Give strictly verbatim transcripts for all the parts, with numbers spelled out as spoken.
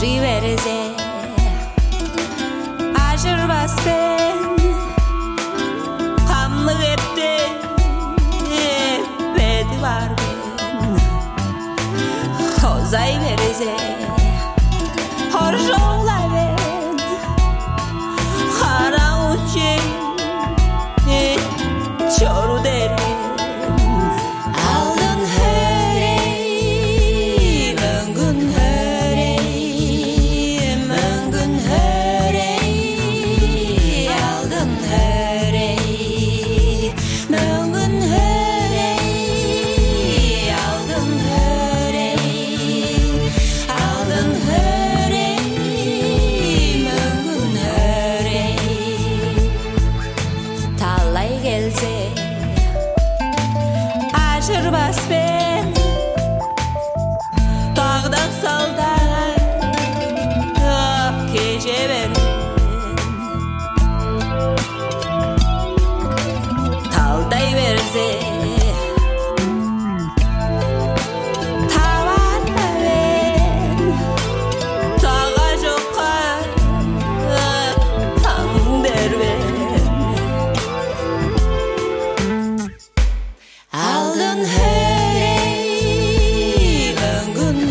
verse Ajırmaz ben Kamlık ettim Bedi var ben Hozay verse Horşoğla ben Kara uçum Çoru derim Ajırmaz ben Dağdan saldan Gece verin Talday verse Tavanla ben Dağa joqa Tam der ben Aldın hörey, möngün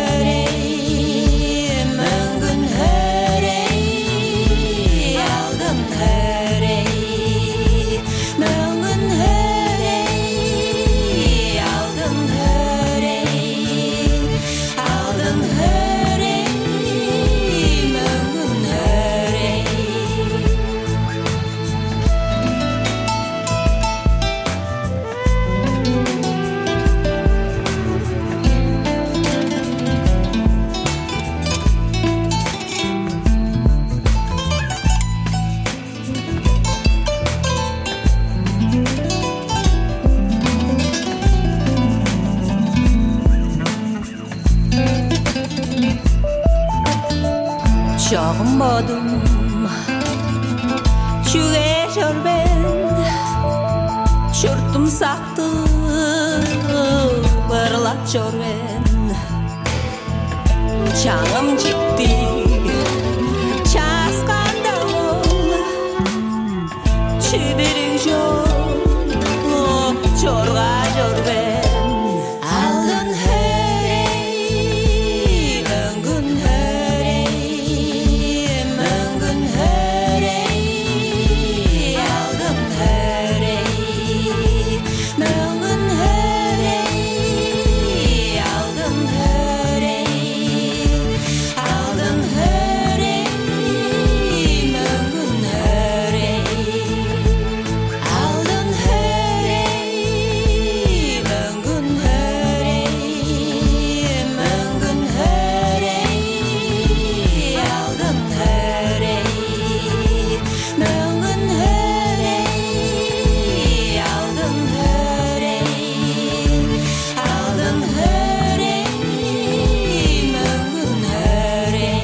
hörey, möngün hörey, aldın hörey, möngün hörey, aldın hörey, aldın hörey, möngün hörey. Çağım bodum Çüge jor ben Çürtüm saktı Bırlat jor ben Çağım çıktı Çaskanda ol Çidirin jor Çorga jor ben Aldın hörey Möngün hörey Möngün hörey Aldın hörey Möngün hörey Aldın hörey Aldın hörey Möngün hörey Aldın hörey Möngün hörey Möngün hörey Aldın hörey Möngün hörey Aldın hörey Aldın hörey Möngün hörey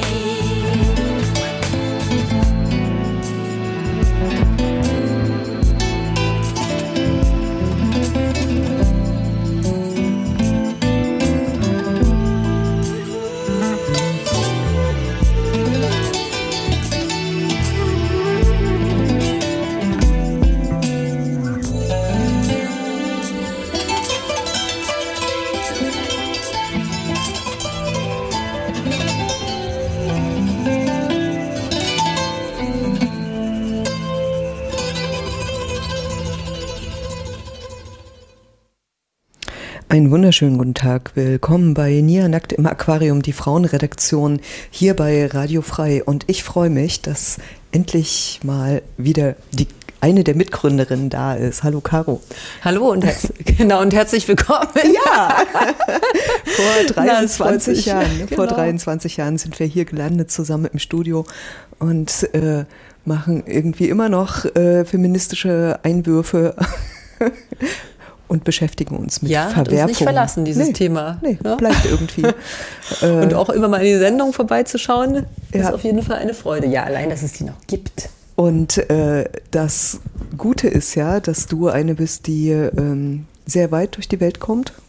Einen wunderschönen guten Tag. Willkommen bei Nia Nackt im Aquarium, die Frauenredaktion hier bei Radio Frei. Und ich freue mich, dass endlich mal wieder die eine der Mitgründerinnen da ist. Hallo Caro. Hallo und, herz- genau, und herzlich willkommen. Ja, vor dreiundzwanzig Na, Jahren, genau. vor dreiundzwanzig Jahren sind wir hier gelandet zusammen im Studio und äh, machen irgendwie immer noch äh, feministische Einwürfe und beschäftigen uns mit ja, Verwerfung. Ja, uns nicht verlassen, dieses nee, Thema. Nee, ne? bleibt irgendwie. Und auch immer mal in die Sendung vorbeizuschauen, ja. ist auf jeden Fall eine Freude. Ja, allein, dass es die noch gibt. Und äh, das Gute ist ja, dass du eine bist, die ähm, sehr weit durch die Welt kommt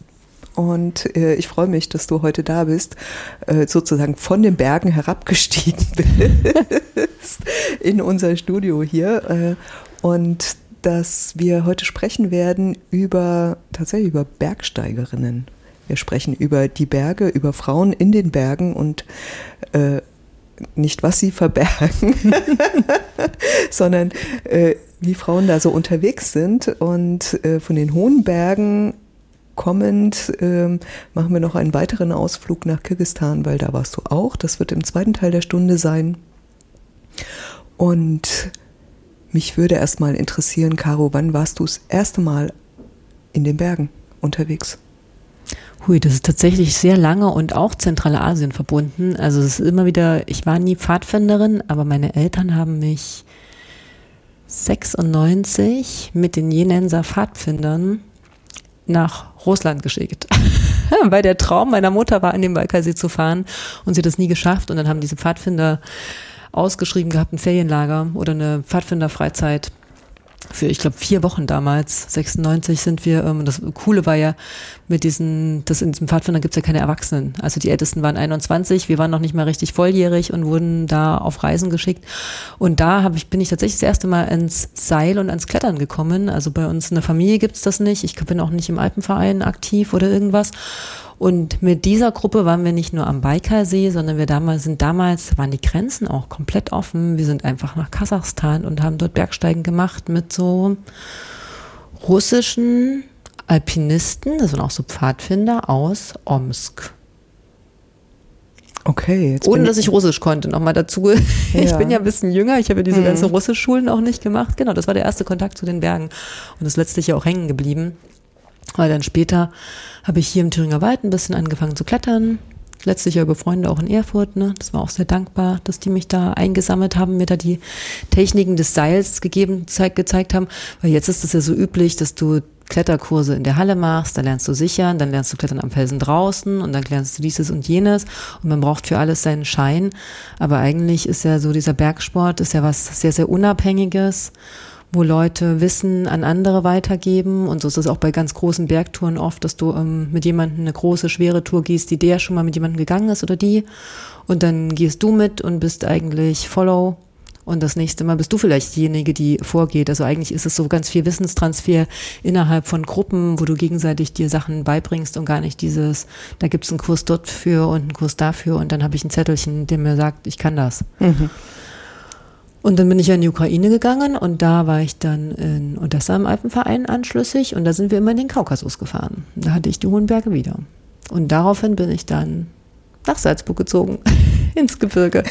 und äh, ich freue mich, dass du heute da bist, äh, sozusagen von den Bergen herabgestiegen bist in unser Studio hier äh, und dass wir heute sprechen werden über, tatsächlich über Bergsteigerinnen. Wir sprechen über die Berge, über Frauen in den Bergen und äh, nicht, was sie verbergen, sondern äh, wie Frauen da so unterwegs sind. Und äh, von den hohen Bergen kommend äh, machen wir noch einen weiteren Ausflug nach Kirgisistan, weil da warst du auch. Das wird im zweiten Teil der Stunde sein. Und mich würde erstmal interessieren, Caro, wann warst du das erste Mal in den Bergen unterwegs? Hui, das ist tatsächlich sehr lange und auch Zentralasien verbunden. Also es ist immer wieder, ich war nie Pfadfinderin, aber meine Eltern haben mich sechsundneunzig mit den Jenenser Pfadfindern nach Russland geschickt. Weil der Traum meiner Mutter war, an den Baikalsee zu fahren und sie hat das nie geschafft. Und dann haben diese Pfadfinder ausgeschrieben gehabt, ein Ferienlager oder eine Pfadfinderfreizeit für, ich glaube, vier Wochen damals. sechsundneunzig sind wir, ähm, das Coole war ja mit diesen, das in diesem Pfadfinder gibt es ja keine Erwachsenen. Also die Ältesten waren einundzwanzig, wir waren noch nicht mal richtig volljährig und wurden da auf Reisen geschickt. Und da hab ich, bin ich tatsächlich das erste Mal ins Seil und ans Klettern gekommen. Also bei uns in der Familie gibt's das nicht. Ich bin auch nicht im Alpenverein aktiv oder irgendwas. Und mit dieser Gruppe waren wir nicht nur am Baikalsee, sondern wir damals sind damals, waren die Grenzen auch komplett offen. Wir sind einfach nach Kasachstan und haben dort Bergsteigen gemacht mit so russischen Alpinisten, das waren auch so Pfadfinder aus Omsk. Okay. Jetzt Ohne, dass ich Russisch konnte, nochmal dazu. Ja. Ich bin ja ein bisschen jünger, ich habe ja diese mhm. ganzen Russischschulen auch nicht gemacht. Genau, das war der erste Kontakt zu den Bergen und ist letztlich ja auch hängen geblieben. Weil dann später habe ich hier im Thüringer Wald ein bisschen angefangen zu klettern. Letztlich ja über Freunde auch in Erfurt. Ne? Das war auch sehr dankbar, dass die mich da eingesammelt haben, mir da die Techniken des Seils gegeben, zeig, gezeigt haben. Weil jetzt ist es ja so üblich, dass du Kletterkurse in der Halle machst, dann lernst du sichern, dann lernst du Klettern am Felsen draußen und dann lernst du dieses und jenes und man braucht für alles seinen Schein. Aber eigentlich ist ja so dieser Bergsport ist ja was sehr, sehr Unabhängiges, wo Leute Wissen an andere weitergeben und so ist es auch bei ganz großen Bergtouren oft, dass du ähm, mit jemandem eine große, schwere Tour gehst, die der schon mal mit jemandem gegangen ist oder die und dann gehst du mit und bist eigentlich Follow und das nächste Mal bist du vielleicht diejenige, die vorgeht. Also eigentlich ist es so ganz viel Wissenstransfer innerhalb von Gruppen, wo du gegenseitig dir Sachen beibringst und gar nicht dieses, da gibt's einen Kurs dort für und einen Kurs dafür und dann habe ich ein Zettelchen, der mir sagt, ich kann das. Mhm. Und dann bin ich ja in die Ukraine gegangen und da war ich dann in Odessa im Alpenverein anschlüssig und da sind wir immer in den Kaukasus gefahren. Da hatte ich die hohen Berge wieder. Und daraufhin bin ich dann nach Salzburg gezogen, ins Gebirge.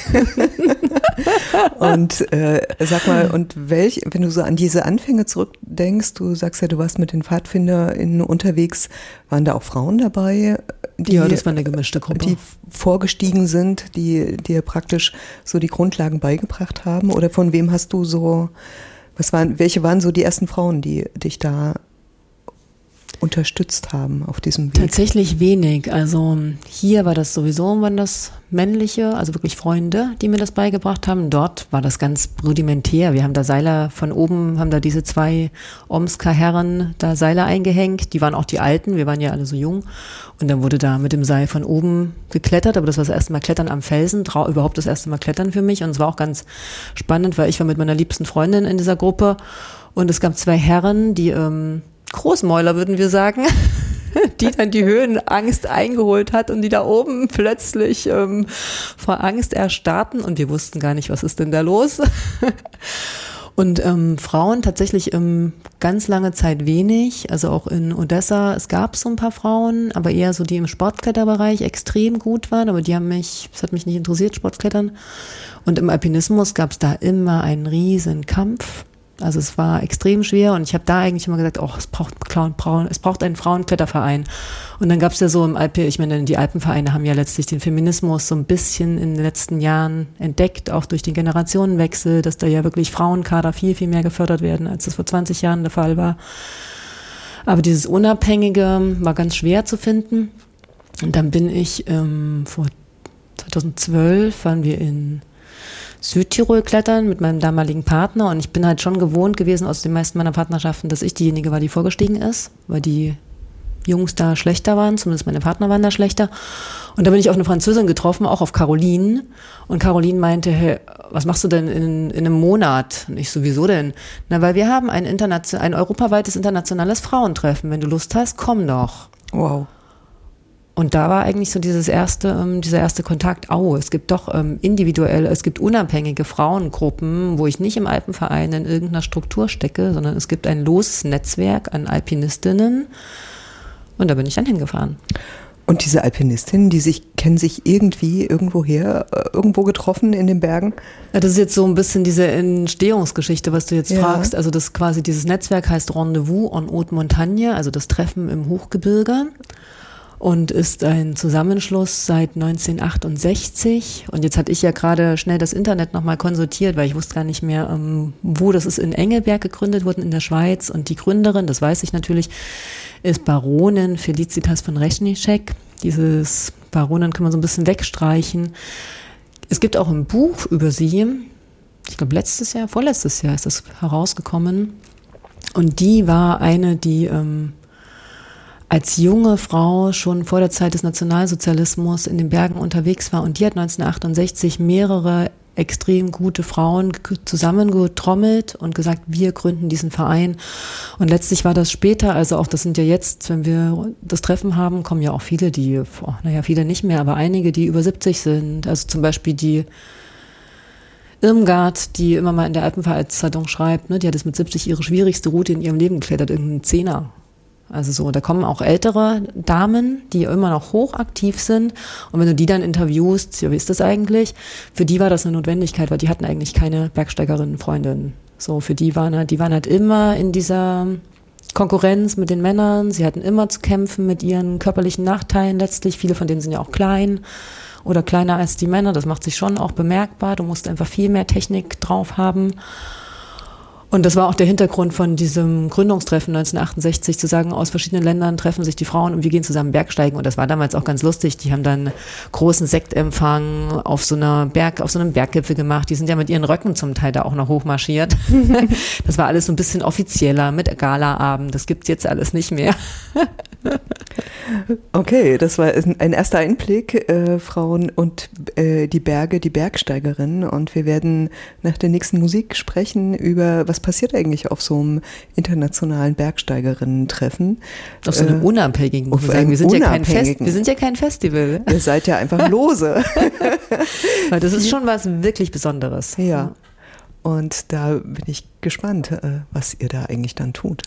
Und äh, sag mal, und welch, wenn du so an diese Anfänge zurückdenkst, du sagst ja, du warst mit den PfadfinderInnen unterwegs, waren da auch Frauen dabei? Die, ja, das war eine gemischte Gruppe. Die vorgestiegen sind, die dir praktisch so die Grundlagen beigebracht haben? Oder von wem hast du so, was waren, welche waren so die ersten Frauen, die dich da unterstützt haben auf diesem Weg? Tatsächlich wenig. Also hier war das sowieso, waren das männliche, also wirklich Freunde, die mir das beigebracht haben. Dort war das ganz rudimentär. Wir haben da Seiler von oben, haben da diese zwei Omsker Herren da Seiler eingehängt. Die waren auch die Alten, wir waren ja alle so jung. Und dann wurde da mit dem Seil von oben geklettert. Aber das war das erste Mal Klettern am Felsen, trau, überhaupt das erste Mal Klettern für mich. Und es war auch ganz spannend, weil ich war mit meiner liebsten Freundin in dieser Gruppe. Und es gab zwei Herren, die ähm, Großmäuler, würden wir sagen, die dann die Höhenangst eingeholt hat und die da oben plötzlich ähm, vor Angst erstarrten und wir wussten gar nicht, was ist denn da los. Und ähm, Frauen tatsächlich ähm, ganz lange Zeit wenig, also auch in Odessa, es gab so ein paar Frauen, aber eher so die im Sportkletterbereich extrem gut waren, aber die haben mich, das hat mich nicht interessiert, Sportklettern. Und im Alpinismus gab es da immer einen riesen Kampf. Also es war extrem schwer und ich habe da eigentlich immer gesagt, oh, es braucht, es braucht einen Frauenkletterverein. Und dann gab es ja so im Alpen, ich meine, die Alpenvereine haben ja letztlich den Feminismus so ein bisschen in den letzten Jahren entdeckt, auch durch den Generationenwechsel, dass da ja wirklich Frauenkader viel, viel mehr gefördert werden, als das vor zwanzig Jahren der Fall war. Aber dieses Unabhängige war ganz schwer zu finden. Und dann bin ich ähm, vor zweitausendzwölf, waren wir in Südtirol klettern mit meinem damaligen Partner und ich bin halt schon gewohnt gewesen aus den meisten meiner Partnerschaften, dass ich diejenige war, die vorgestiegen ist, weil die Jungs da schlechter waren, zumindest meine Partner waren da schlechter. Und da bin ich auf eine Französin getroffen, auch auf Caroline. Und Caroline meinte, hey, was machst du denn in, in einem Monat? Und ich, sowieso denn? Na, weil wir haben ein, internation- ein europaweites internationales Frauentreffen. Wenn du Lust hast, komm doch. Wow. Und da war eigentlich so dieses erste, ähm, dieser erste Kontakt, oh, es gibt doch ähm, individuell, es gibt unabhängige Frauengruppen, wo ich nicht im Alpenverein in irgendeiner Struktur stecke, sondern es gibt ein loses Netzwerk an Alpinistinnen. Und da bin ich dann hingefahren. Und diese Alpinistinnen, die sich, kennen sich irgendwie irgendwoher, äh, irgendwo getroffen in den Bergen? Ja, das ist jetzt so ein bisschen diese Entstehungsgeschichte, was du jetzt Ja. fragst. Also das quasi, dieses Netzwerk heißt Rendezvous en Haute Montagne, also das Treffen im Hochgebirge. Und ist ein Zusammenschluss seit neunzehnhundertachtundsechzig. Und jetzt hatte ich ja gerade schnell das Internet nochmal konsultiert, weil ich wusste gar nicht mehr, ähm, wo. Das ist in Engelberg gegründet worden in der Schweiz. Und die Gründerin, das weiß ich natürlich, ist Baronin Felicitas von Rechnitschek. Dieses Baronin kann man so ein bisschen wegstreichen. Es gibt auch ein Buch über sie. Ich glaube, letztes Jahr, vorletztes Jahr ist das herausgekommen. Und die war eine, die ähm, als junge Frau schon vor der Zeit des Nationalsozialismus in den Bergen unterwegs war und die hat neunzehnhundertachtundsechzig mehrere extrem gute Frauen zusammengetrommelt und gesagt, wir gründen diesen Verein. Und letztlich war das später, also auch das sind ja jetzt, wenn wir das Treffen haben, kommen ja auch viele, die, oh, naja, viele nicht mehr, aber einige, die über siebzig sind. Also zum Beispiel die Irmgard, die immer mal in der Alpenvereinszeitung schreibt, ne, die hat es mit siebzig ihre schwierigste Route in ihrem Leben geklettert, irgendeinen Zehner. Also so, da kommen auch ältere Damen, die immer noch hochaktiv sind. Und wenn du die dann interviewst, ja, wie ist das eigentlich? Für die war das eine Notwendigkeit, weil die hatten eigentlich keine Bergsteigerinnen, Freundinnen. So, für die waren halt, die waren halt immer in dieser Konkurrenz mit den Männern. Sie hatten immer zu kämpfen mit ihren körperlichen Nachteilen letztlich. Viele von denen sind ja auch klein oder kleiner als die Männer. Das macht sich schon auch bemerkbar. Du musst einfach viel mehr Technik drauf haben. Und das war auch der Hintergrund von diesem Gründungstreffen neunzehnhundertachtundsechzig, zu sagen, aus verschiedenen Ländern treffen sich die Frauen und wir gehen zusammen Bergsteigen. Und das war damals auch ganz lustig. Die haben dann großen Sektempfang auf so einer Berg, auf so einem Berggipfel gemacht. Die sind ja mit ihren Röcken zum Teil da auch noch hochmarschiert. Das war alles so ein bisschen offizieller mit Galaabend. Das gibt's jetzt alles nicht mehr. Okay, das war ein erster Einblick, äh, Frauen und äh, die Berge, die Bergsteigerinnen. Und wir werden nach der nächsten Musik sprechen über, was passiert eigentlich auf so einem internationalen Bergsteigerinnen-Treffen. Auf so einem äh, unabhängigen, muss auf man sagen. Wir sind, ja kein Fest, unabhängigen. wir sind ja kein Festival. Ihr seid ja einfach lose. Weil das ist schon was wirklich Besonderes. Ja, und da bin ich gespannt, äh, was ihr da eigentlich dann tut.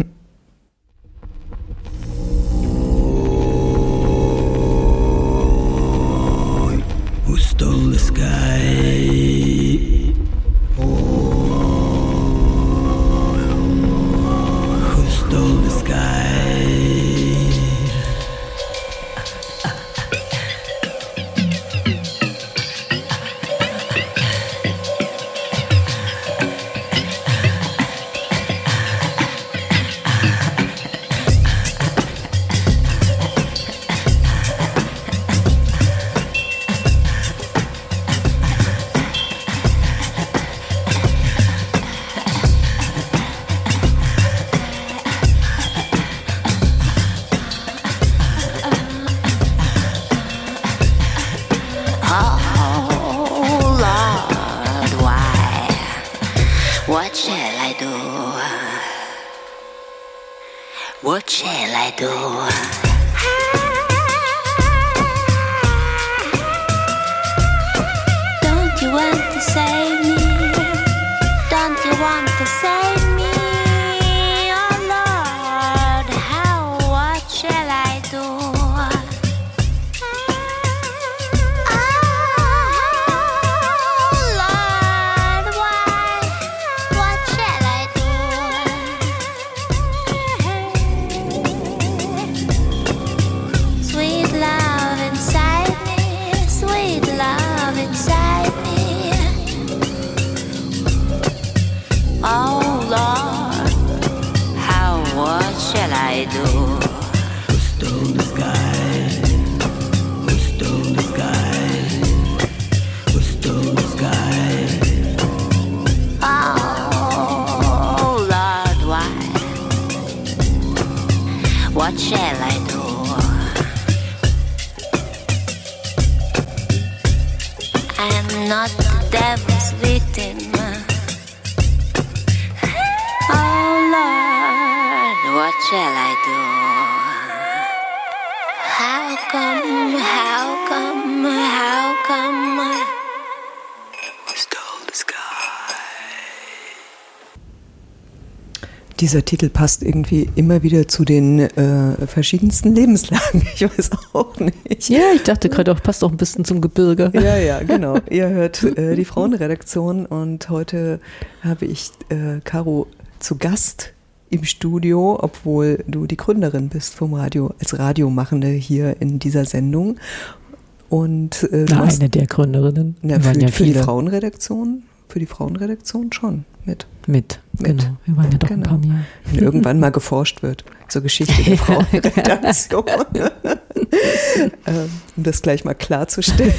Who stole the sky? Who stole the sky? What shall I do? What shall I do? Don't you want to save me? Don't you want to save me? Oh Lord, how, what shall I do? I am not the devil's victim. Oh Lord, what shall I do? How come, how come, how come? Who stole the sky? Dieser Titel passt irgendwie immer wieder zu den äh, verschiedensten Lebenslagen. Ich weiß auch nicht. Ja, ich dachte gerade auch, passt auch ein bisschen zum Gebirge. Ja, ja, genau. Ihr hört äh, die Frauenredaktion und heute habe ich äh, Caro zu Gast im Studio, obwohl du die Gründerin bist vom Radio, als Radiomachende hier in dieser Sendung. Und äh, Na, eine der Gründerinnen. Na, für, ja für die Frauenredaktion, für die Frauenredaktion schon mit. Mit, mit. Genau. Wir waren ja doch genau. ein paar mehr. Wenn irgendwann mal geforscht wird zur Geschichte der Frauenredaktion. ähm, um das gleich mal klarzustellen.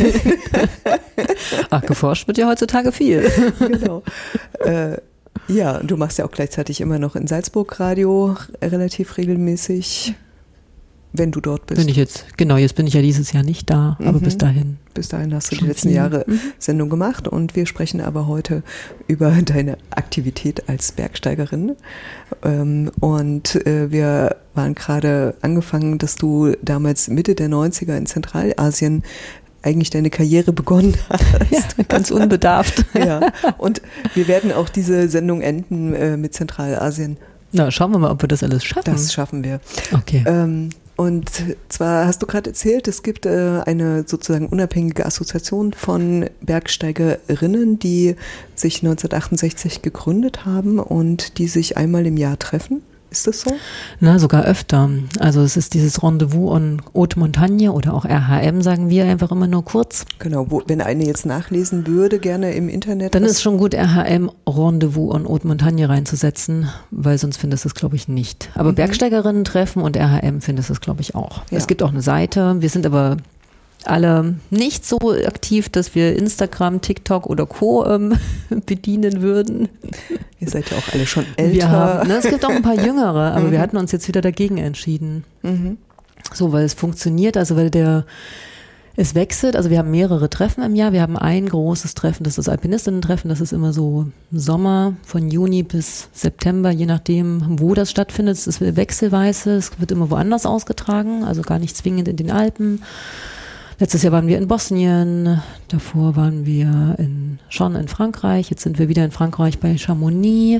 Ach, geforscht wird ja heutzutage viel. Genau. Äh, ja, du machst ja auch gleichzeitig immer noch in Salzburg Radio relativ regelmäßig, wenn du dort bist. Bin ich jetzt, genau, jetzt bin ich ja dieses Jahr nicht da, aber Mhm. bis dahin. Bis dahin hast du die Schon letzten viel. Jahre Mhm. Sendung gemacht und wir sprechen aber heute über deine Aktivität als Bergsteigerin. Ähm, und äh, wir waren gerade angefangen, dass du damals Mitte der neunziger in Zentralasien eigentlich deine Karriere begonnen hast. Ja, ganz unbedarft. Ja, und wir werden auch diese Sendung enden äh, mit Zentralasien. Na, schauen wir mal, ob wir das alles schaffen. Das schaffen wir. Okay. Ähm, und zwar hast du gerade erzählt, es gibt äh, eine sozusagen unabhängige Assoziation von Bergsteigerinnen, die sich neunzehnhundertachtundsechzig gegründet haben und die sich einmal im Jahr treffen. Ist das so? Na, sogar öfter. Also es ist dieses Rendezvous en Haute Montagne oder auch R H M, sagen wir einfach immer nur kurz. Genau, wo, wenn eine jetzt nachlesen würde, gerne im Internet. Dann was- ist schon gut, R H M Rendezvous en Haute Montagne reinzusetzen, weil sonst findest du es, glaube ich, nicht. Aber Mhm. Bergsteigerinnen treffen und R H M findest du es, glaube ich, auch. Ja. Es gibt auch eine Seite. Wir sind aber alle nicht so aktiv, dass wir Instagram, TikTok oder Co. Ähm, bedienen würden. Ihr seid ja auch alle schon älter. Wir haben, ne, es gibt auch ein paar Jüngere, aber Mhm. wir hatten uns jetzt wieder dagegen entschieden. Mhm. So, weil es funktioniert, also weil der, es wechselt, also wir haben mehrere Treffen im Jahr, wir haben ein großes Treffen, das ist das Alpinistinnen-Treffen, das ist immer so im Sommer, von Juni bis September, je nachdem, wo das stattfindet, es ist wechselweise, es wird immer woanders ausgetragen, also gar nicht zwingend in den Alpen. Letztes Jahr waren wir in Bosnien, davor waren wir in, schon in Frankreich, jetzt sind wir wieder in Frankreich bei Chamonix,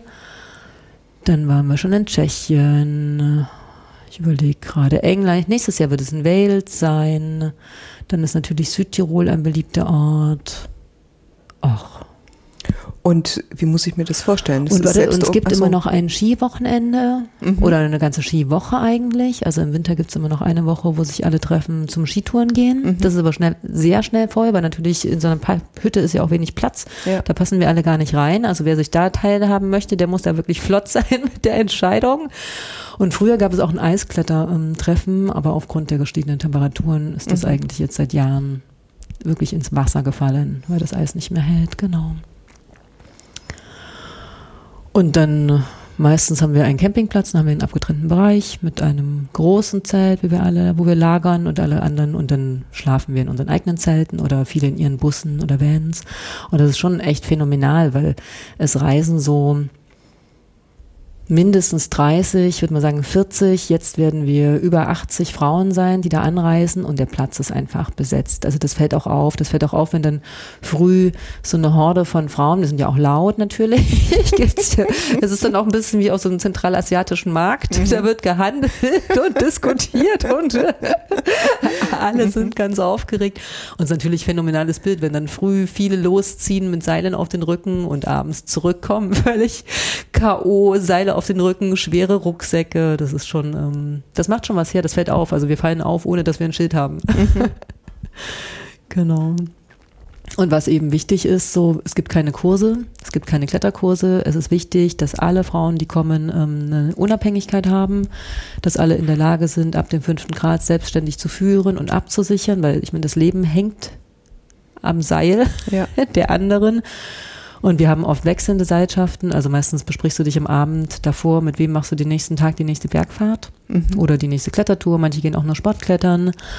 dann waren wir schon in Tschechien, ich überlege gerade England, nächstes Jahr wird es in Wales sein, dann ist natürlich Südtirol ein beliebter Ort. Ach. Und wie muss ich mir das vorstellen? Das Und, warte, selbst- und es gibt ach so. immer noch ein Skiwochenende Mhm. oder eine ganze Skiwoche eigentlich. Also im Winter gibt es immer noch eine Woche, wo sich alle treffen zum Skitouren gehen. Mhm. Das ist aber schnell, sehr schnell voll, weil natürlich in so einer Pa- Hütte ist ja auch wenig Platz. Ja. Da passen wir alle gar nicht rein. Also wer sich da teilhaben möchte, der muss da wirklich flott sein mit der Entscheidung. Und früher gab es auch ein Eiskletter-Treffen, aber aufgrund der gestiegenen Temperaturen ist das Mhm. eigentlich eigentlich jetzt seit Jahren wirklich ins Wasser gefallen, weil das Eis nicht mehr hält, genau. Und dann meistens haben wir einen Campingplatz, dann haben wir einen abgetrennten Bereich mit einem großen Zelt, wie wir alle, wo wir lagern und alle anderen und dann schlafen wir in unseren eigenen Zelten oder viele in ihren Bussen oder Vans. Und das ist schon echt phänomenal, weil es reisen so mindestens dreißig, ich würde mal sagen vierzig, jetzt werden wir über achtzig Frauen sein, die da anreisen und der Platz ist einfach besetzt. Also das fällt auch auf, das fällt auch auf, wenn dann früh so eine Horde von Frauen, die sind ja auch laut natürlich, gibt's ja, es ist dann auch ein bisschen wie auf so einem zentralasiatischen Markt, Mhm. da wird gehandelt und diskutiert und alle sind ganz aufgeregt und es ist natürlich ein phänomenales Bild, wenn dann früh viele losziehen mit Seilen auf den Rücken und abends zurückkommen, völlig K O, Seile auf den Rücken, schwere Rucksäcke, das ist schon, ähm, das macht schon was her, das fällt auf, also wir fallen auf, ohne dass wir ein Schild haben. Genau. Und was eben wichtig ist, so, es gibt keine Kurse, es gibt keine Kletterkurse, es ist wichtig, dass alle Frauen, die kommen, ähm, eine Unabhängigkeit haben, dass alle in der Lage sind, ab dem fünften Grad selbstständig zu führen und abzusichern, weil ich meine, das Leben hängt am Seil Ja. der anderen. Und wir haben oft wechselnde Seilschaften, also meistens besprichst du dich am Abend davor, mit wem machst du den nächsten Tag die nächste Bergfahrt Mhm. oder die nächste Klettertour, manche gehen auch nur Sportklettern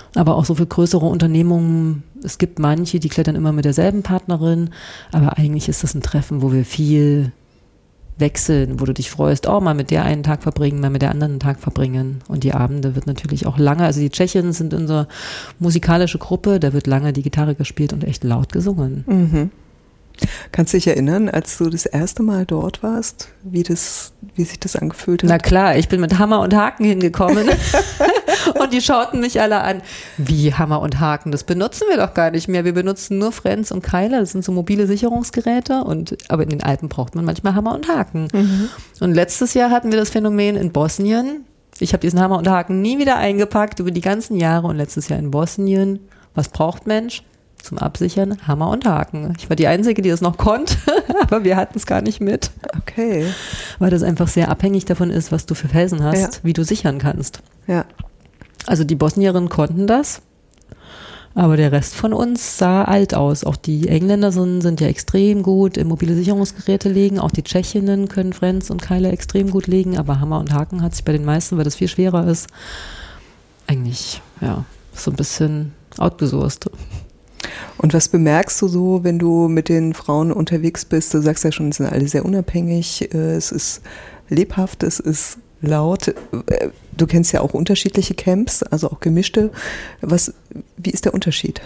Aber auch so für größere Unternehmungen, es gibt manche, die klettern immer mit derselben Partnerin, aber eigentlich ist das ein Treffen, wo wir viel wechseln, wo du dich freust, oh, mal mit der einen Tag verbringen, mal mit der anderen einen Tag verbringen. Und die Abende wird natürlich auch lange, also die Tschechen sind unsere musikalische Gruppe, da wird lange die Gitarre gespielt und echt laut gesungen. Mhm. Kannst du dich erinnern, als du das erste Mal dort warst, wie das, wie sich das angefühlt hat? Na klar, ich bin mit Hammer und Haken hingekommen und die schauten mich alle an. Wie Hammer und Haken? Das benutzen wir doch gar nicht mehr. Wir benutzen nur Frenz und Keile. Das sind so mobile Sicherungsgeräte. Und, aber in den Alpen braucht man manchmal Hammer und Haken. Mhm. Und letztes Jahr hatten wir das Phänomen in Bosnien. Ich habe diesen Hammer und Haken nie wieder eingepackt über die ganzen Jahre. Und letztes Jahr in Bosnien. Was braucht Mensch? Zum Absichern Hammer und Haken. Ich war die Einzige, die das noch konnte, aber wir hatten es gar nicht mit. Okay. Weil das einfach sehr abhängig davon ist, was du für Felsen hast, ja. wie du sichern kannst. Ja. Also die Bosnierinnen konnten das, aber der Rest von uns sah alt aus. Auch die Engländer sind, sind ja extrem gut im mobile Sicherungsgeräte legen. Auch die Tschechinnen können Frenz und Keile extrem gut legen, aber Hammer und Haken hat sich bei den meisten, weil das viel schwerer ist, eigentlich ja so ein bisschen outgesourced. Und was bemerkst du so, wenn du mit den Frauen unterwegs bist? Du sagst ja schon, es sind alle sehr unabhängig, es ist lebhaft, es ist laut. Du kennst ja auch unterschiedliche Camps, also auch gemischte. Was, wie ist der Unterschied?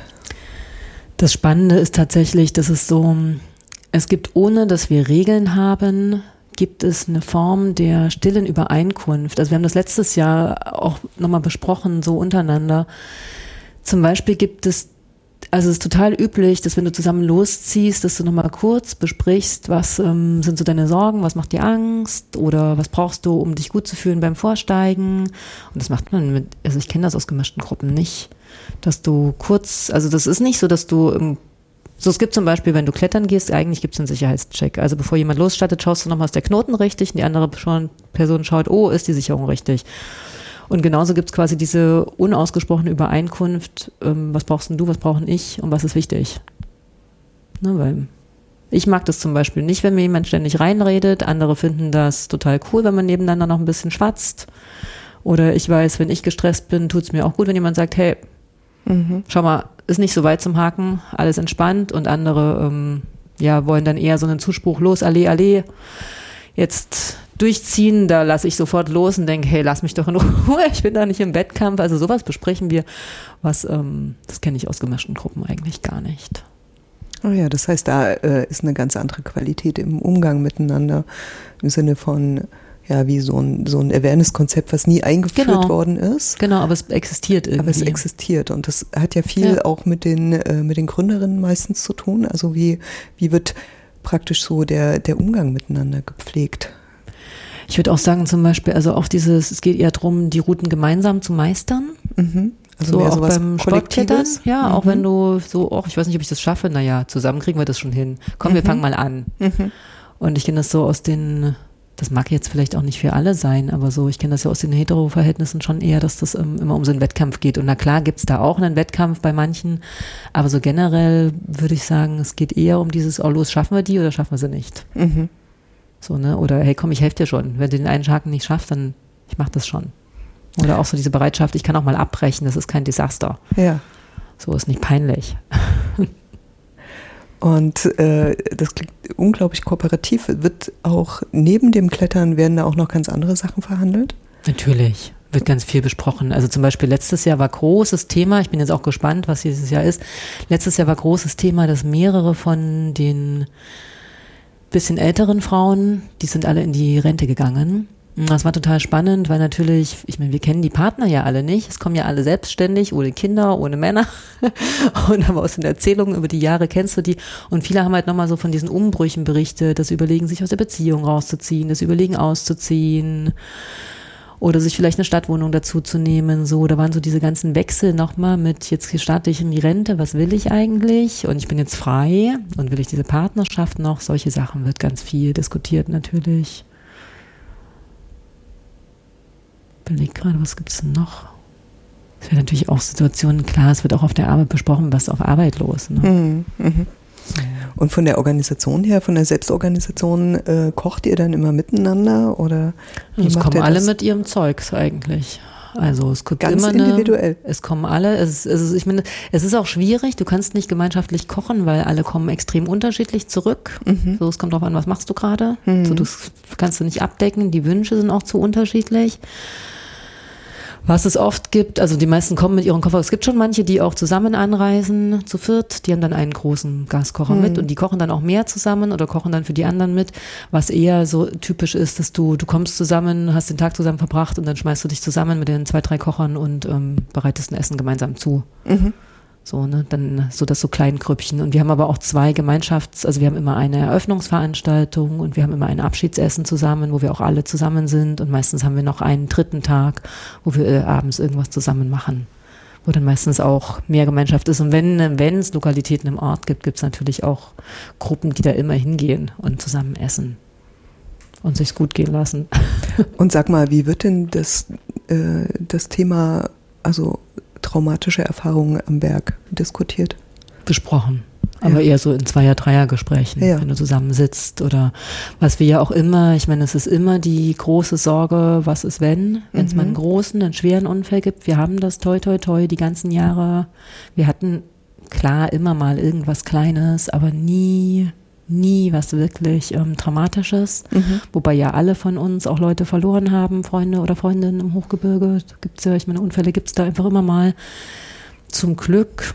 Das Spannende ist tatsächlich, dass es so, es gibt, ohne dass wir Regeln haben, gibt es eine Form der stillen Übereinkunft. Also wir haben das letztes Jahr auch nochmal besprochen, so untereinander. Zum Beispiel gibt es Also es ist total üblich, dass wenn du zusammen losziehst, dass du nochmal kurz besprichst, was ähm, sind so deine Sorgen, was macht dir Angst oder was brauchst du, um dich gut zu fühlen beim Vorsteigen. Und das macht man mit, also ich kenne das aus gemischten Gruppen nicht, dass du kurz, also das ist nicht so, dass du, ähm, so es gibt zum Beispiel, wenn du klettern gehst, eigentlich gibt es einen Sicherheitscheck. Also bevor jemand losstartet, schaust du nochmal, ist der Knoten richtig und die andere Person schaut, oh, ist die Sicherung richtig. Und genauso gibt es quasi diese unausgesprochene Übereinkunft, ähm, was brauchst denn du, was brauchen ich und was ist wichtig. Ne, weil ich mag das zum Beispiel nicht, wenn mir jemand ständig reinredet. Andere finden das total cool, wenn man nebeneinander noch ein bisschen schwatzt. Oder ich weiß, wenn ich gestresst bin, tut es mir auch gut, wenn jemand sagt, hey, mhm. schau mal, ist nicht so weit zum Haken, alles entspannt. Und andere ähm, ja, wollen dann eher so einen Zuspruch, los, alle, alle, jetzt durchziehen, da lasse ich sofort los und denke, hey, lass mich doch in Ruhe, ich bin da nicht im Wettkampf. Also sowas besprechen wir, was, ähm, das kenne ich aus gemischten Gruppen eigentlich gar nicht. Oh ja, das heißt, da äh, ist eine ganz andere Qualität im Umgang miteinander, im Sinne von, ja, wie so ein, so ein Awareness-Konzept, was nie eingeführt genau. worden ist. Genau, aber es existiert irgendwie. Aber es existiert und das hat ja viel ja. auch mit den, äh, mit den Gründerinnen meistens zu tun. Also wie, wie wird praktisch so der, der Umgang miteinander gepflegt? Ich würde auch sagen zum Beispiel, also auch dieses, es geht eher darum, die Routen gemeinsam zu meistern. Mhm. Also so mehr auch sowas beim Sportklettern. Ja, mhm. auch wenn du so, oh, ich weiß nicht, ob ich das schaffe, naja, zusammen kriegen wir das schon hin. Komm, mhm. wir fangen mal an. Mhm. Und ich kenne das so aus den, das mag jetzt vielleicht auch nicht für alle sein, aber so, ich kenne das ja aus den Hetero-Verhältnissen schon eher, dass das ähm, immer um so einen Wettkampf geht. Und na klar gibt's da auch einen Wettkampf bei manchen, aber so generell würde ich sagen, es geht eher um dieses, oh los, schaffen wir die oder schaffen wir sie nicht? Mhm. So, ne? Oder hey, komm, ich helfe dir schon. Wenn du den einen Haken nicht schaffst, dann ich mach das schon. Oder auch so diese Bereitschaft, ich kann auch mal abbrechen, das ist kein Desaster. Ja. So ist nicht peinlich. Und äh, das klingt unglaublich kooperativ. Wird auch neben dem Klettern, werden da auch noch ganz andere Sachen verhandelt? Natürlich, wird ganz viel besprochen. Also zum Beispiel letztes Jahr war großes Thema, ich bin jetzt auch gespannt, was dieses Jahr ist. Letztes Jahr war großes Thema, dass mehrere von den bisschen älteren Frauen, die sind alle in die Rente gegangen. Das war total spannend, weil natürlich, ich meine, wir kennen die Partner ja alle nicht. Es kommen ja alle selbstständig, ohne Kinder, ohne Männer. Und aber aus den Erzählungen über die Jahre kennst du die. Und viele haben halt nochmal so von diesen Umbrüchen berichtet, das Überlegen, sich aus der Beziehung rauszuziehen, das Überlegen auszuziehen oder sich vielleicht eine Stadtwohnung dazu zu nehmen. So, da waren so diese ganzen Wechsel nochmal mit, jetzt starte ich in die Rente, was will ich eigentlich? Und ich bin jetzt frei und will ich diese Partnerschaft noch? Solche Sachen wird ganz viel diskutiert natürlich. Ich überlege gerade, was gibt es denn noch? Es wäre natürlich auch Situationen, klar, es wird auch auf der Arbeit besprochen, was ist auf Arbeit los. Ne? Mhm, mhm. Und von der Organisation her, von der Selbstorganisation, äh, kocht ihr dann immer miteinander oder wie Es macht kommen ihr alle das? mit ihrem Zeugs eigentlich. Also es gibt Ganz immer eine, individuell. es kommen alle, es, es ist, ich meine, es ist auch schwierig, du kannst nicht gemeinschaftlich kochen, weil alle kommen extrem unterschiedlich zurück. Mhm. So, es kommt drauf an, was machst du gerade? Mhm. So, das kannst du nicht abdecken, die Wünsche sind auch zu unterschiedlich. Was es oft gibt, also die meisten kommen mit ihren Koffer, es gibt schon manche, die auch zusammen anreisen, zu viert, die haben dann einen großen Gaskocher mhm. mit und die kochen dann auch mehr zusammen oder kochen dann für die anderen mit, was eher so typisch ist, dass du, du kommst zusammen, hast den Tag zusammen verbracht und dann schmeißt du dich zusammen mit den zwei, drei Kochern und ähm, bereitest ein Essen gemeinsam zu. Mhm. So, ne, dann so das so Kleingrüppchen. Und wir haben aber auch zwei Gemeinschafts-, also wir haben immer eine Eröffnungsveranstaltung und wir haben immer ein Abschiedsessen zusammen, wo wir auch alle zusammen sind und meistens haben wir noch einen dritten Tag, wo wir äh, abends irgendwas zusammen machen, wo dann meistens auch mehr Gemeinschaft ist. Und wenn, wenn es Lokalitäten im Ort gibt, gibt es natürlich auch Gruppen, die da immer hingehen und zusammen essen und sich's gut gehen lassen. Und sag mal, wie wird denn das, äh, das Thema, also traumatische Erfahrungen am Berg diskutiert? Besprochen. Aber ja. eher so in Zweier-, Dreier-Gesprächen, ja. wenn du zusammensitzt oder was wir ja auch immer, ich meine, es ist immer die große Sorge, was ist wenn, wenn es mhm. mal einen großen, einen schweren Unfall gibt. Wir haben das toi toi toi die ganzen Jahre. Wir hatten klar immer mal irgendwas Kleines, aber nie nie was wirklich ähm, Dramatisches, mhm. wobei ja alle von uns auch Leute verloren haben, Freunde oder Freundinnen im Hochgebirge. Gibt's ja, ich meine, Unfälle gibt es da einfach immer mal. Zum Glück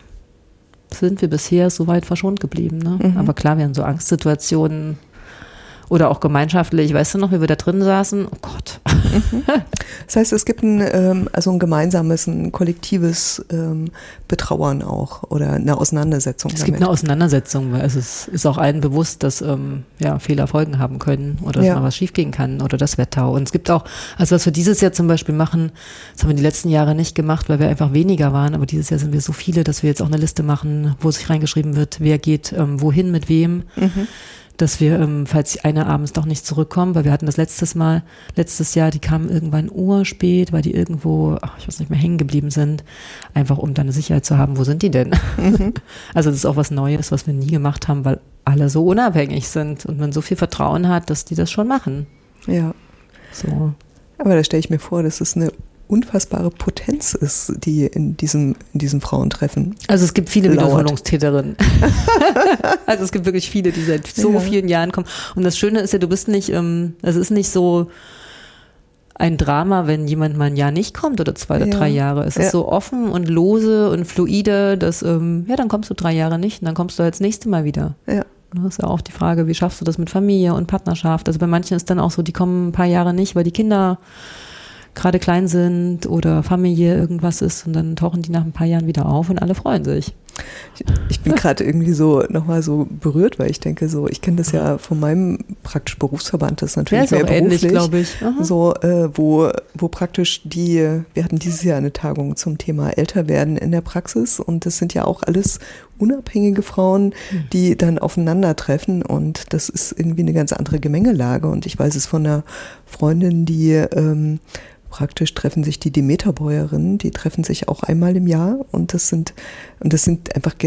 sind wir bisher so weit verschont geblieben. Ne? Mhm. Aber klar, wir haben so Angstsituationen oder auch gemeinschaftlich, weißt du noch, wie wir da drin saßen? Oh Gott. Mhm. Das heißt, es gibt ein, ähm, also ein gemeinsames, ein kollektives ähm, Betrauern auch oder eine Auseinandersetzung Es damit. gibt eine Auseinandersetzung, weil es ist, ist auch allen bewusst, dass ähm, ja, Fehler Folgen haben können oder dass ja. mal was schiefgehen kann oder das Wetter. Und es gibt auch, also was wir dieses Jahr zum Beispiel machen, das haben wir die letzten Jahre nicht gemacht, weil wir einfach weniger waren, aber dieses Jahr sind wir so viele, dass wir jetzt auch eine Liste machen, wo sich reingeschrieben wird, wer geht ähm, wohin, mit wem. Mhm. Dass wir, ähm, falls einer abends doch nicht zurückkommen, weil wir hatten das letztes Mal, letztes Jahr, die kamen irgendwann urspät, weil die irgendwo, ach, ich weiß nicht mehr, hängen geblieben sind, einfach um dann eine Sicherheit zu haben, wo sind die denn? Mhm. Also das ist auch was Neues, was wir nie gemacht haben, weil alle so unabhängig sind und man so viel Vertrauen hat, dass die das schon machen. Ja. So. Aber da stelle ich mir vor, dass es eine unfassbare Potenz ist, die in diesem, in diesem Frauentreffen. Also es gibt viele Wiederholungstäterinnen. Also es gibt wirklich viele, die seit so ja. vielen Jahren kommen. Und das Schöne ist ja, du bist nicht, ähm, es ist nicht so ein Drama, wenn jemand mal ein Jahr nicht kommt oder zwei oder ja. drei Jahre. Es ja. ist so offen und lose und fluide, dass, ähm, ja, dann kommst du drei Jahre nicht und dann kommst du als nächste Mal wieder. Ja. Das ist ja auch die Frage, wie schaffst du das mit Familie und Partnerschaft? Also bei manchen ist dann auch so, die kommen ein paar Jahre nicht, weil die Kinder gerade klein sind oder Familie irgendwas ist und dann tauchen die nach ein paar Jahren wieder auf und alle freuen sich. Ich, ich bin gerade irgendwie so nochmal so berührt, weil ich denke so, ich kenne das ja von meinem praktisch Berufsverband, das ist natürlich ja, ist mehr auch beruflich, ähnlich, glaube ich. Aha. So, äh, wo, wo praktisch die, wir hatten dieses Jahr eine Tagung zum Thema Älterwerden in der Praxis und das sind ja auch alles unabhängige Frauen, die dann aufeinandertreffen und das ist irgendwie eine ganz andere Gemengelage und ich weiß es von einer Freundin, die ähm, praktisch treffen sich die Demeterbäuerinnen, die treffen sich auch einmal im Jahr und das sind, und das sind einfach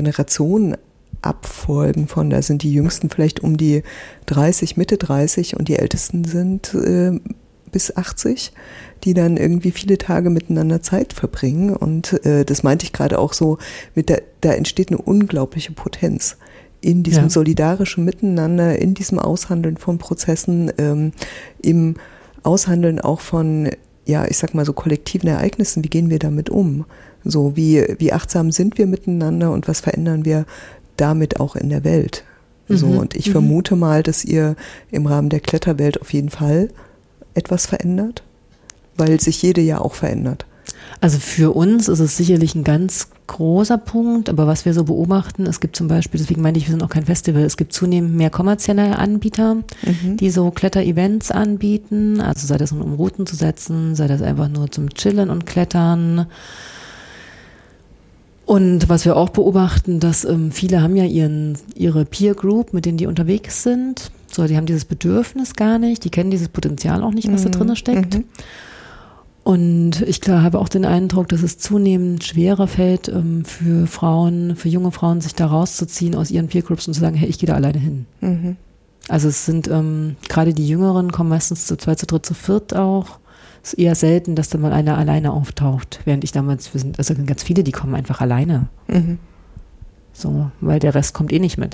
Generationenabfolgen von, da sind die Jüngsten vielleicht um die dreißig, Mitte dreißig und die Ältesten sind äh, bis achtzig, die dann irgendwie viele Tage miteinander Zeit verbringen und äh, das meinte ich gerade auch so, mit der, da entsteht eine unglaubliche Potenz in diesem ja. solidarischen Miteinander, in diesem Aushandeln von Prozessen, ähm, im Aushandeln auch von ja, ich sag mal so kollektiven Ereignissen, wie gehen wir damit um? So, wie, wie achtsam sind wir miteinander und was verändern wir damit auch in der Welt? So, mhm. und ich mhm. vermute mal, dass ihr im Rahmen der Kletterwelt auf jeden Fall etwas verändert, weil sich jede ja auch verändert. Also für uns ist es sicherlich ein ganz großer Punkt, aber was wir so beobachten, es gibt zum Beispiel, deswegen meinte ich, wir sind auch kein Festival, es gibt zunehmend mehr kommerzielle Anbieter, mhm. die so Kletter-Events anbieten, also sei das um Routen zu setzen, sei das einfach nur zum Chillen und Klettern. Und was wir auch beobachten, dass ähm, viele haben ja ihren, ihre Peer Group, mit denen die unterwegs sind, so, die haben dieses Bedürfnis gar nicht, die kennen dieses Potenzial auch nicht, was mhm. da drin steckt. Mhm. Und ich klar, habe auch den Eindruck, dass es zunehmend schwerer fällt ähm, für Frauen, für junge Frauen, sich da rauszuziehen aus ihren Peergroups und zu sagen, hey, ich gehe da alleine hin. Mhm. Also es sind ähm, gerade die Jüngeren kommen meistens zu zweit, zu dritt, zu viert auch, Es ist eher selten, dass dann mal einer alleine auftaucht. Während ich damals, wir sind, also ganz viele, die kommen einfach alleine. Mhm. So, weil der Rest kommt eh nicht mit.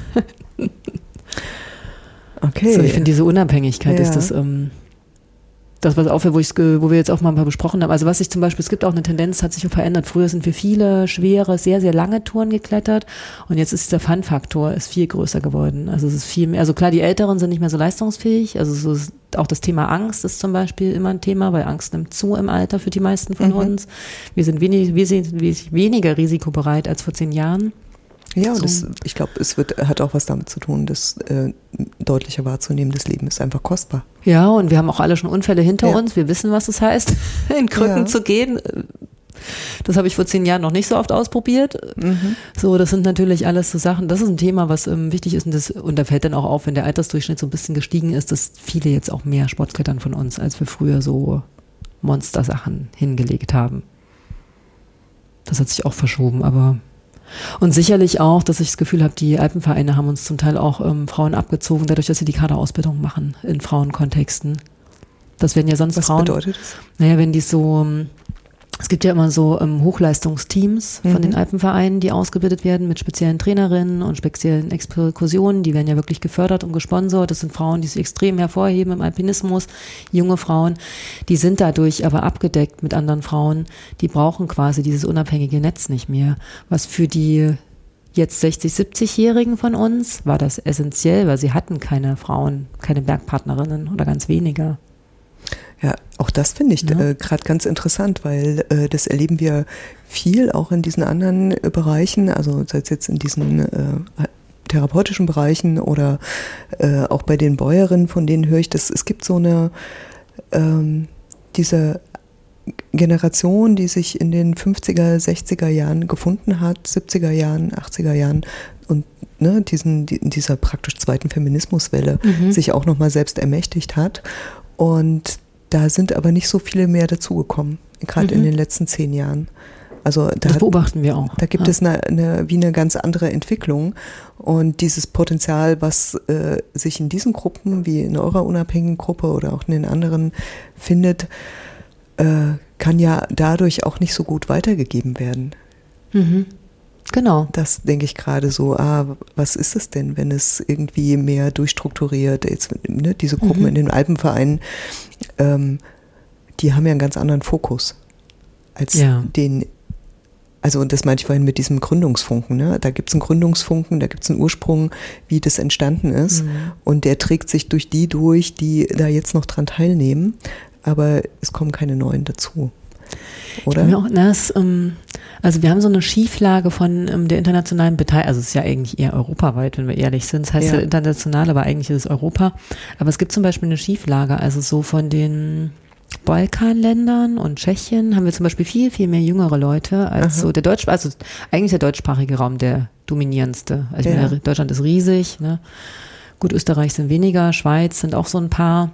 Okay. So, ich finde diese Unabhängigkeit Ja. ist das, ähm, das was aufhört, wo, ich's ge- wo wir jetzt auch mal ein paar besprochen haben. Also was ich zum Beispiel, es gibt auch eine Tendenz, hat sich verändert. Früher sind wir viele schwere, sehr, sehr lange Touren geklettert und jetzt ist der Fun-Faktor ist viel größer geworden. Also es ist viel mehr, also klar, die Älteren sind nicht mehr so leistungsfähig. Also so ist, auch das Thema Angst ist zum Beispiel immer ein Thema, weil Angst nimmt zu im Alter für die meisten von Mhm. uns. Wir sind wenig, wir sind weniger risikobereit als vor zehn Jahren. Ja, und So. das, ich glaube, es wird, hat auch was damit zu tun, das äh, deutlicher wahrzunehmen, das Leben ist einfach kostbar. Ja, und wir haben auch alle schon Unfälle hinter Ja. uns. Wir wissen, was es heißt, in Krücken Ja. zu gehen. Das habe ich vor zehn Jahren noch nicht so oft ausprobiert. Mhm. So, das sind natürlich alles so Sachen. Das ist ein Thema, was ähm, wichtig ist. Und, das, und da fällt dann auch auf, wenn der Altersdurchschnitt so ein bisschen gestiegen ist, dass viele jetzt auch mehr Sportklettern von uns, als wir früher so Monstersachen hingelegt haben. Das hat sich auch verschoben, aber und sicherlich auch, dass ich das Gefühl habe, die Alpenvereine haben uns zum Teil auch ähm, Frauen abgezogen, dadurch, dass sie die Kaderausbildung machen in Frauenkontexten. Das werden ja sonst Was Frauen. bedeutet das? Naja, wenn die so, ähm, es gibt ja immer so ähm, Hochleistungsteams von Mhm. den Alpenvereinen, die ausgebildet werden mit speziellen Trainerinnen und speziellen Exkursionen, die werden ja wirklich gefördert und gesponsert. Das sind Frauen, die sich extrem hervorheben im Alpinismus, junge Frauen, die sind dadurch aber abgedeckt mit anderen Frauen, die brauchen quasi dieses unabhängige Netz nicht mehr, was für die jetzt sechzig-, siebzigjährigen von uns war das essentiell, weil sie hatten keine Frauen, keine Bergpartnerinnen oder ganz wenige. Ja, auch das finde ich Ja. äh, gerade ganz interessant, weil äh, das erleben wir viel auch in diesen anderen äh, Bereichen, also sei es jetzt in diesen äh, therapeutischen Bereichen oder äh, auch bei den Bäuerinnen, von denen höre ich, dass es gibt so eine ähm, diese Generation, die sich in den fünfziger, sechziger Jahren gefunden hat, siebziger Jahren, achtziger Jahren und ne, diesen, die, dieser praktisch zweiten Feminismuswelle Mhm. sich auch nochmal selbst ermächtigt hat. Und da sind aber nicht so viele mehr dazugekommen, gerade Mhm. in den letzten zehn Jahren. Also da, Das beobachten wir auch. da gibt ja. es eine, eine, wie eine ganz andere Entwicklung und dieses Potenzial, was äh, sich in diesen Gruppen, wie in eurer unabhängigen Gruppe oder auch in den anderen findet, äh, kann ja dadurch auch nicht so gut weitergegeben werden. Mhm. Genau. Das denke ich gerade so, ah, was ist es denn, wenn es irgendwie mehr durchstrukturiert, jetzt, ne, diese Gruppen Mhm. in den Alpenvereinen, ähm, die haben ja einen ganz anderen Fokus als Ja. den, also und das meinte ich vorhin mit diesem Gründungsfunken, ne? Da gibt es einen Gründungsfunken, da gibt es einen Ursprung, wie das entstanden ist Mhm. und der trägt sich durch die durch, die da jetzt noch dran teilnehmen, aber es kommen keine neuen dazu. Oder? Ja, na, es, ähm, also wir haben so eine Schieflage von ähm, der internationalen Beteiligung, also es ist ja eigentlich eher europaweit, wenn wir ehrlich sind. Es heißt ja, Ja. international, aber eigentlich ist es Europa. Aber es gibt zum Beispiel eine Schieflage, also so von den Balkanländern und Tschechien haben wir zum Beispiel viel, viel mehr jüngere Leute als Aha. so der Deutsch, also eigentlich der deutschsprachige Raum der dominierendste. Also ich Ja. meine, Deutschland ist riesig, ne? Gut, Österreich sind weniger, Schweiz sind auch so ein paar.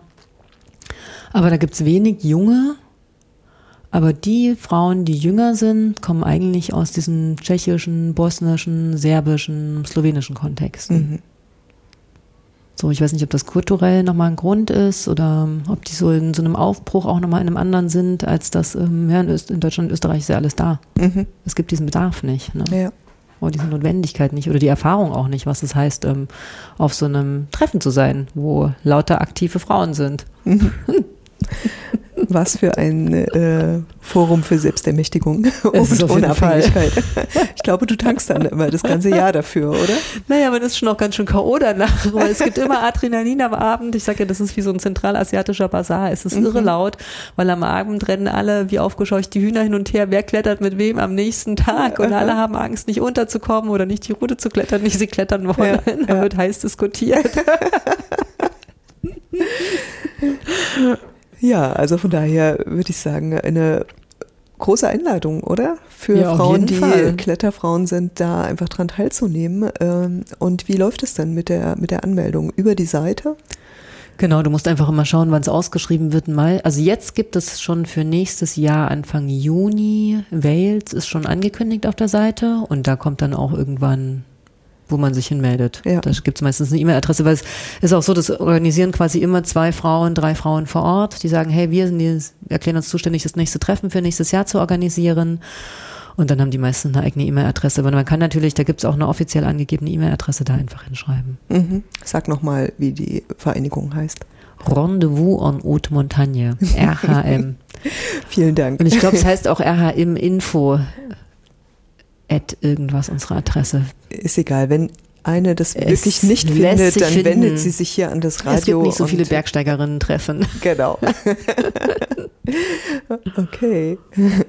Aber da gibt's wenig Junge. Aber die Frauen, die jünger sind, kommen eigentlich aus diesen tschechischen, bosnischen, serbischen, slowenischen Kontexten. Mhm. So, ich weiß nicht, ob das kulturell nochmal ein Grund ist oder ob die so in so einem Aufbruch auch nochmal in einem anderen sind, als das ähm, ja, in, Öst- in Deutschland und Österreich ist ja alles da. Mhm. Es gibt diesen Bedarf nicht. Ne? Ja. Oder diese Notwendigkeit nicht oder die Erfahrung auch nicht, was es heißt, ähm, auf so einem Treffen zu sein, wo lauter aktive Frauen sind. Was für ein äh, Forum für Selbstermächtigung Es ist und auf jeden Unabhängigkeit. Ich glaube, du tankst dann immer das ganze Jahr dafür, oder? Naja, aber das ist schon auch ganz schön K O danach, weil es gibt immer Adrenalin am Abend. Ich sage ja, das ist wie so ein zentralasiatischer Basar. Es ist irre laut, weil am Abend rennen alle wie aufgescheucht die Hühner hin und her. Wer klettert mit wem am nächsten Tag? Und alle haben Angst, nicht unterzukommen oder nicht die Route zu klettern, wie sie klettern wollen. Ja, Da ja. wird heiß diskutiert. Ja, also von daher würde ich sagen, eine große Einladung, oder? Für Ja, auf Frauen, jeden die Fall. Kletterfrauen sind, da einfach dran teilzunehmen. Ähm, Und wie läuft es denn mit der, mit der Anmeldung? Über die Seite? Genau, du musst einfach immer schauen, wann es ausgeschrieben wird. Mal. Also jetzt gibt es schon für nächstes Jahr, Anfang Juni, Wales ist schon angekündigt auf der Seite und da kommt dann auch irgendwann wo man sich hinmeldet. Ja. Da gibt es meistens eine E-Mail-Adresse, weil es ist auch so, das organisieren quasi immer zwei Frauen, drei Frauen vor Ort, die sagen, hey, wir sind die, erklären uns zuständig, das nächste Treffen für nächstes Jahr zu organisieren. Und dann haben die meisten eine eigene E-Mail-Adresse. Aber man kann natürlich, da gibt es auch eine offiziell angegebene E-Mail-Adresse, da einfach hinschreiben. Mhm. Sag nochmal, wie die Vereinigung heißt. Rendezvous en Haute Montagne, R H M. Vielen Dank. Und ich glaube, es heißt auch R H M Info at irgendwas, unsere Adresse. Ist egal, wenn eine das Es wirklich nicht lässt findet, sich dann finden. wendet sie sich hier an das Radio. Es gibt nicht so und- viele Bergsteigerinnen-Treffen. Genau. Okay.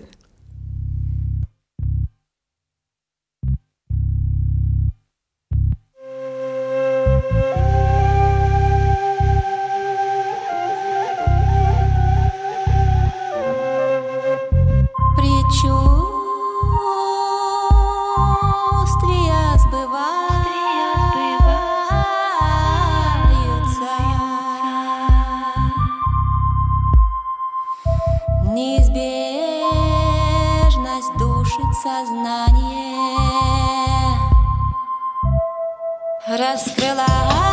Предчувствия сбываются. Неизбежность душит сознание. Раскрыла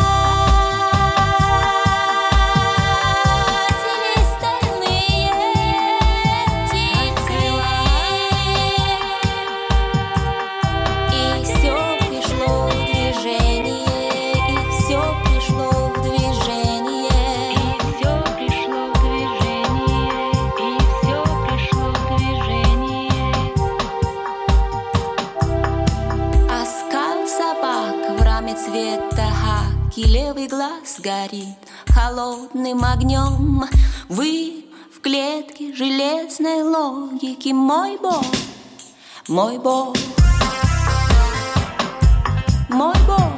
цвета хаки, левый глаз горит холодным огнем. Вы в клетке железной логики. Мой Бог, мой Бог, мой Бог,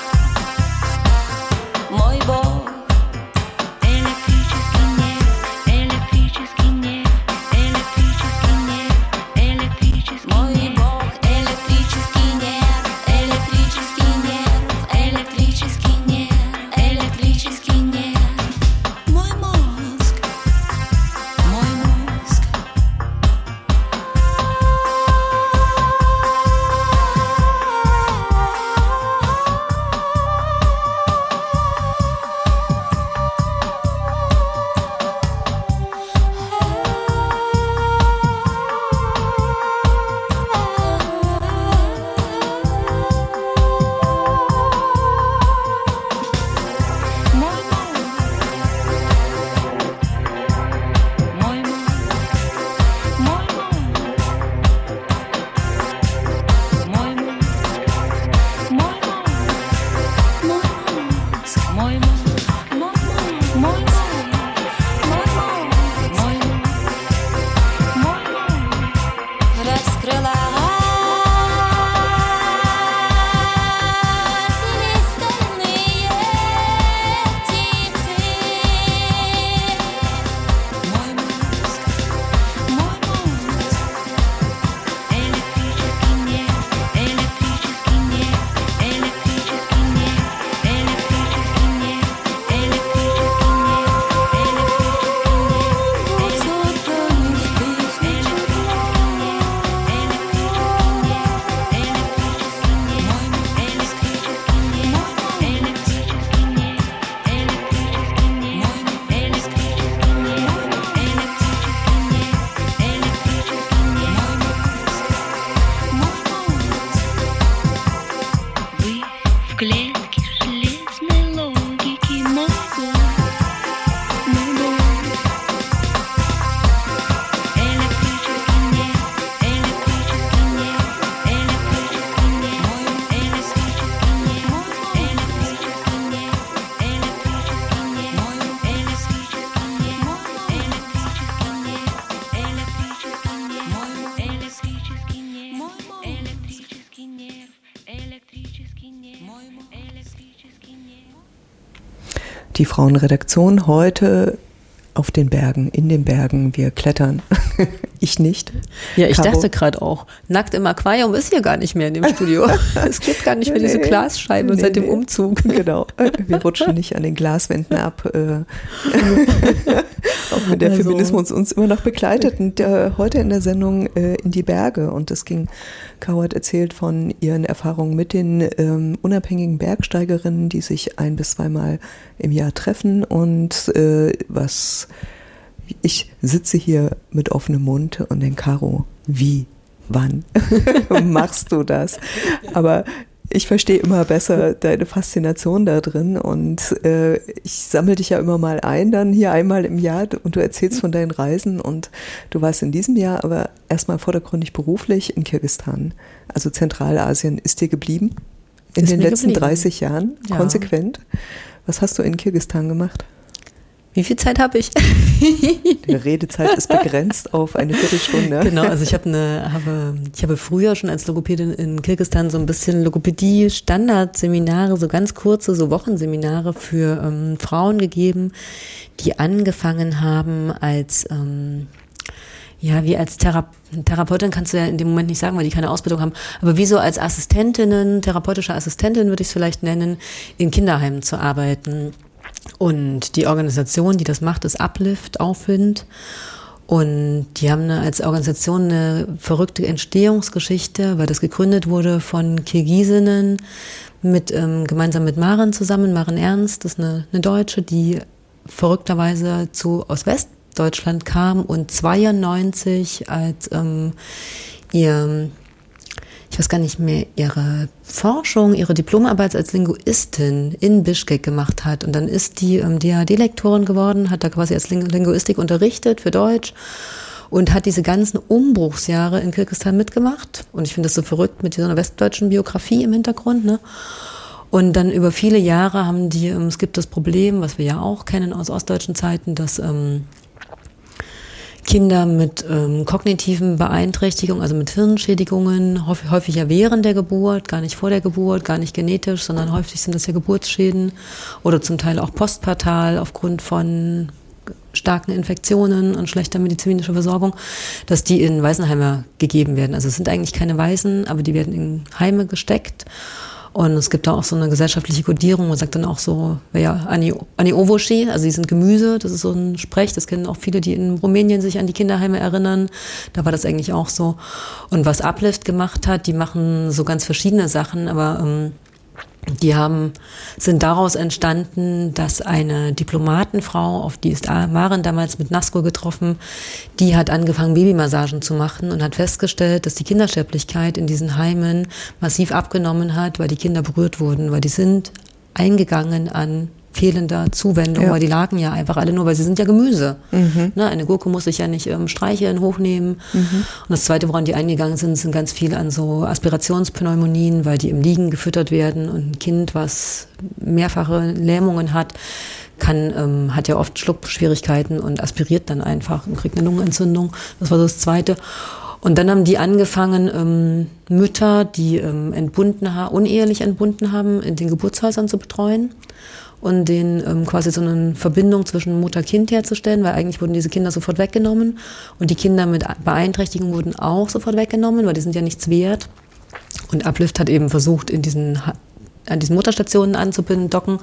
мой Бог. Электрический нерв, электрический нерв, электрический нерв, электрический мой Бог, электрический нерв, электрический нерв, электрический нерв, электрический нерв. Мой мозг, мой мозг. Die Frauenredaktion heute auf den Bergen, in den Bergen, wir klettern. Ich nicht. Ja, ich Caro. dachte gerade auch, nackt im Aquarium ist hier gar nicht mehr in dem Studio. Es gibt gar nicht mehr diese Nee. Glasscheibe Nee, seit dem nee. Umzug. Genau. Wir rutschen nicht an den Glaswänden ab. Äh, auch wenn der Also- Feminismus uns immer noch begleitet. Und äh, heute in der Sendung äh, in die Berge. Und es ging, Caro hat erzählt von ihren Erfahrungen mit den ähm, unabhängigen Bergsteigerinnen, die sich ein- bis zweimal im Jahr treffen. Und äh, was ich sitze hier mit offenem Mund und denke, Caro, wie, wann machst du das? Aber ich verstehe immer besser deine Faszination da drin und äh, ich sammle dich ja immer mal ein, dann hier einmal im Jahr und du erzählst von deinen Reisen und du warst in diesem Jahr aber erstmal vordergründig beruflich in Kirgisistan. Also Zentralasien ist dir geblieben in Ist den mir letzten geblieben. dreißig Jahren, Ja. konsequent. Was hast du in Kirgisistan gemacht? Wie viel Zeit habe ich? Die Redezeit ist begrenzt auf eine Viertelstunde. Genau, also ich habe eine, habe, ich habe früher schon als Logopädin in Kirgisistan so ein bisschen Logopädie-Standardseminare, so ganz kurze, so Wochenseminare für ähm, Frauen gegeben, die angefangen haben als ähm, ja, wie als Thera- Therapeutin kannst du ja in dem Moment nicht sagen, weil die keine Ausbildung haben, aber wie so als Assistentinnen, therapeutische Assistentin würde ich es vielleicht nennen, in Kinderheimen zu arbeiten. Und die Organisation, die das macht, ist Uplift, Aufwind. Und die haben eine, als Organisation eine verrückte Entstehungsgeschichte, weil das gegründet wurde von Kirgisinnen mit, ähm, gemeinsam mit Maren zusammen. Maren Ernst, das ist eine, eine Deutsche, die verrückterweise zu, aus Westdeutschland kam und zweiundneunzig als ähm, ihr, ich weiß gar nicht mehr, ihre Forschung, ihre Diplomarbeit als Linguistin in Bischkek gemacht hat. Und dann ist die ähm, D A D-Lektorin geworden, hat da quasi als Ling- Linguistik unterrichtet für Deutsch und hat diese ganzen Umbruchsjahre in Kirgisistan mitgemacht. Und ich finde das so verrückt mit so einer westdeutschen Biografie im Hintergrund, ne? Und dann über viele Jahre haben die, ähm, es gibt das Problem, was wir ja auch kennen aus ostdeutschen Zeiten, dass ähm, Kinder mit ähm, kognitiven Beeinträchtigungen, also mit Hirnschädigungen, häufig, häufig ja während der Geburt, gar nicht vor der Geburt, gar nicht genetisch, sondern häufig sind das ja Geburtsschäden oder zum Teil auch postpartal aufgrund von starken Infektionen und schlechter medizinischer Versorgung, dass die in Waisenheime gegeben werden. Also es sind eigentlich keine Waisen, aber die werden in Heime gesteckt. Und es gibt da auch so eine gesellschaftliche Kodierung, man sagt dann auch so, ja, Ani, Ani Ovoshi, also die sind Gemüse, das ist so ein Sprech, das kennen auch viele, die in Rumänien sich an die Kinderheime erinnern, da war das eigentlich auch so. Und was Uplift gemacht hat, die machen so ganz verschiedene Sachen, aber ähm, die haben, sind daraus entstanden, dass eine Diplomatenfrau, auf die ist Maren damals mit Nasko getroffen, die hat angefangen, Babymassagen zu machen und hat festgestellt, dass die Kindersterblichkeit in diesen Heimen massiv abgenommen hat, weil die Kinder berührt wurden, weil die sind eingegangen an fehlender Zuwendung, Ja. weil die lagen ja einfach alle nur, weil sie sind ja Gemüse. Mhm. Ne, eine Gurke muss sich ja nicht ähm, streicheln, hochnehmen. Mhm. Und das Zweite, woran die eingegangen sind, sind ganz viele an so Aspirationspneumonien, weil die im Liegen gefüttert werden und ein Kind, was mehrfache Lähmungen hat, kann, ähm, hat ja oft Schluckschwierigkeiten und aspiriert dann einfach und kriegt eine Lungenentzündung. Das war so das Zweite. Und dann haben die angefangen, ähm, Mütter, die ähm, entbunden ha- unehelich entbunden haben, in den Geburtshäusern zu betreuen und denen ähm, quasi so eine Verbindung zwischen Mutter-Kind herzustellen, weil eigentlich wurden diese Kinder sofort weggenommen und die Kinder mit Beeinträchtigung wurden auch sofort weggenommen, weil die sind ja nichts wert. Und Uplift hat eben versucht, in diesen, an diesen Mutterstationen anzubinden, docken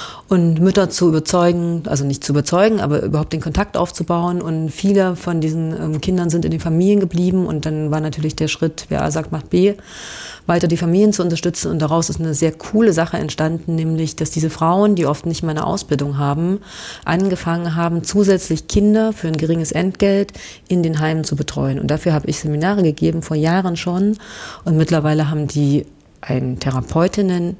und Mütter zu überzeugen, also nicht zu überzeugen, aber überhaupt den Kontakt aufzubauen. Und viele von diesen ähm, Kindern sind in den Familien geblieben. Und dann war natürlich der Schritt, wer A sagt, macht B, weiter die Familien zu unterstützen. Und daraus ist eine sehr coole Sache entstanden, nämlich, dass diese Frauen, die oft nicht mal eine Ausbildung haben, angefangen haben, zusätzlich Kinder für ein geringes Entgelt in den Heimen zu betreuen. Und dafür habe ich Seminare gegeben, vor Jahren schon. Und mittlerweile haben die ein Therapeutinnen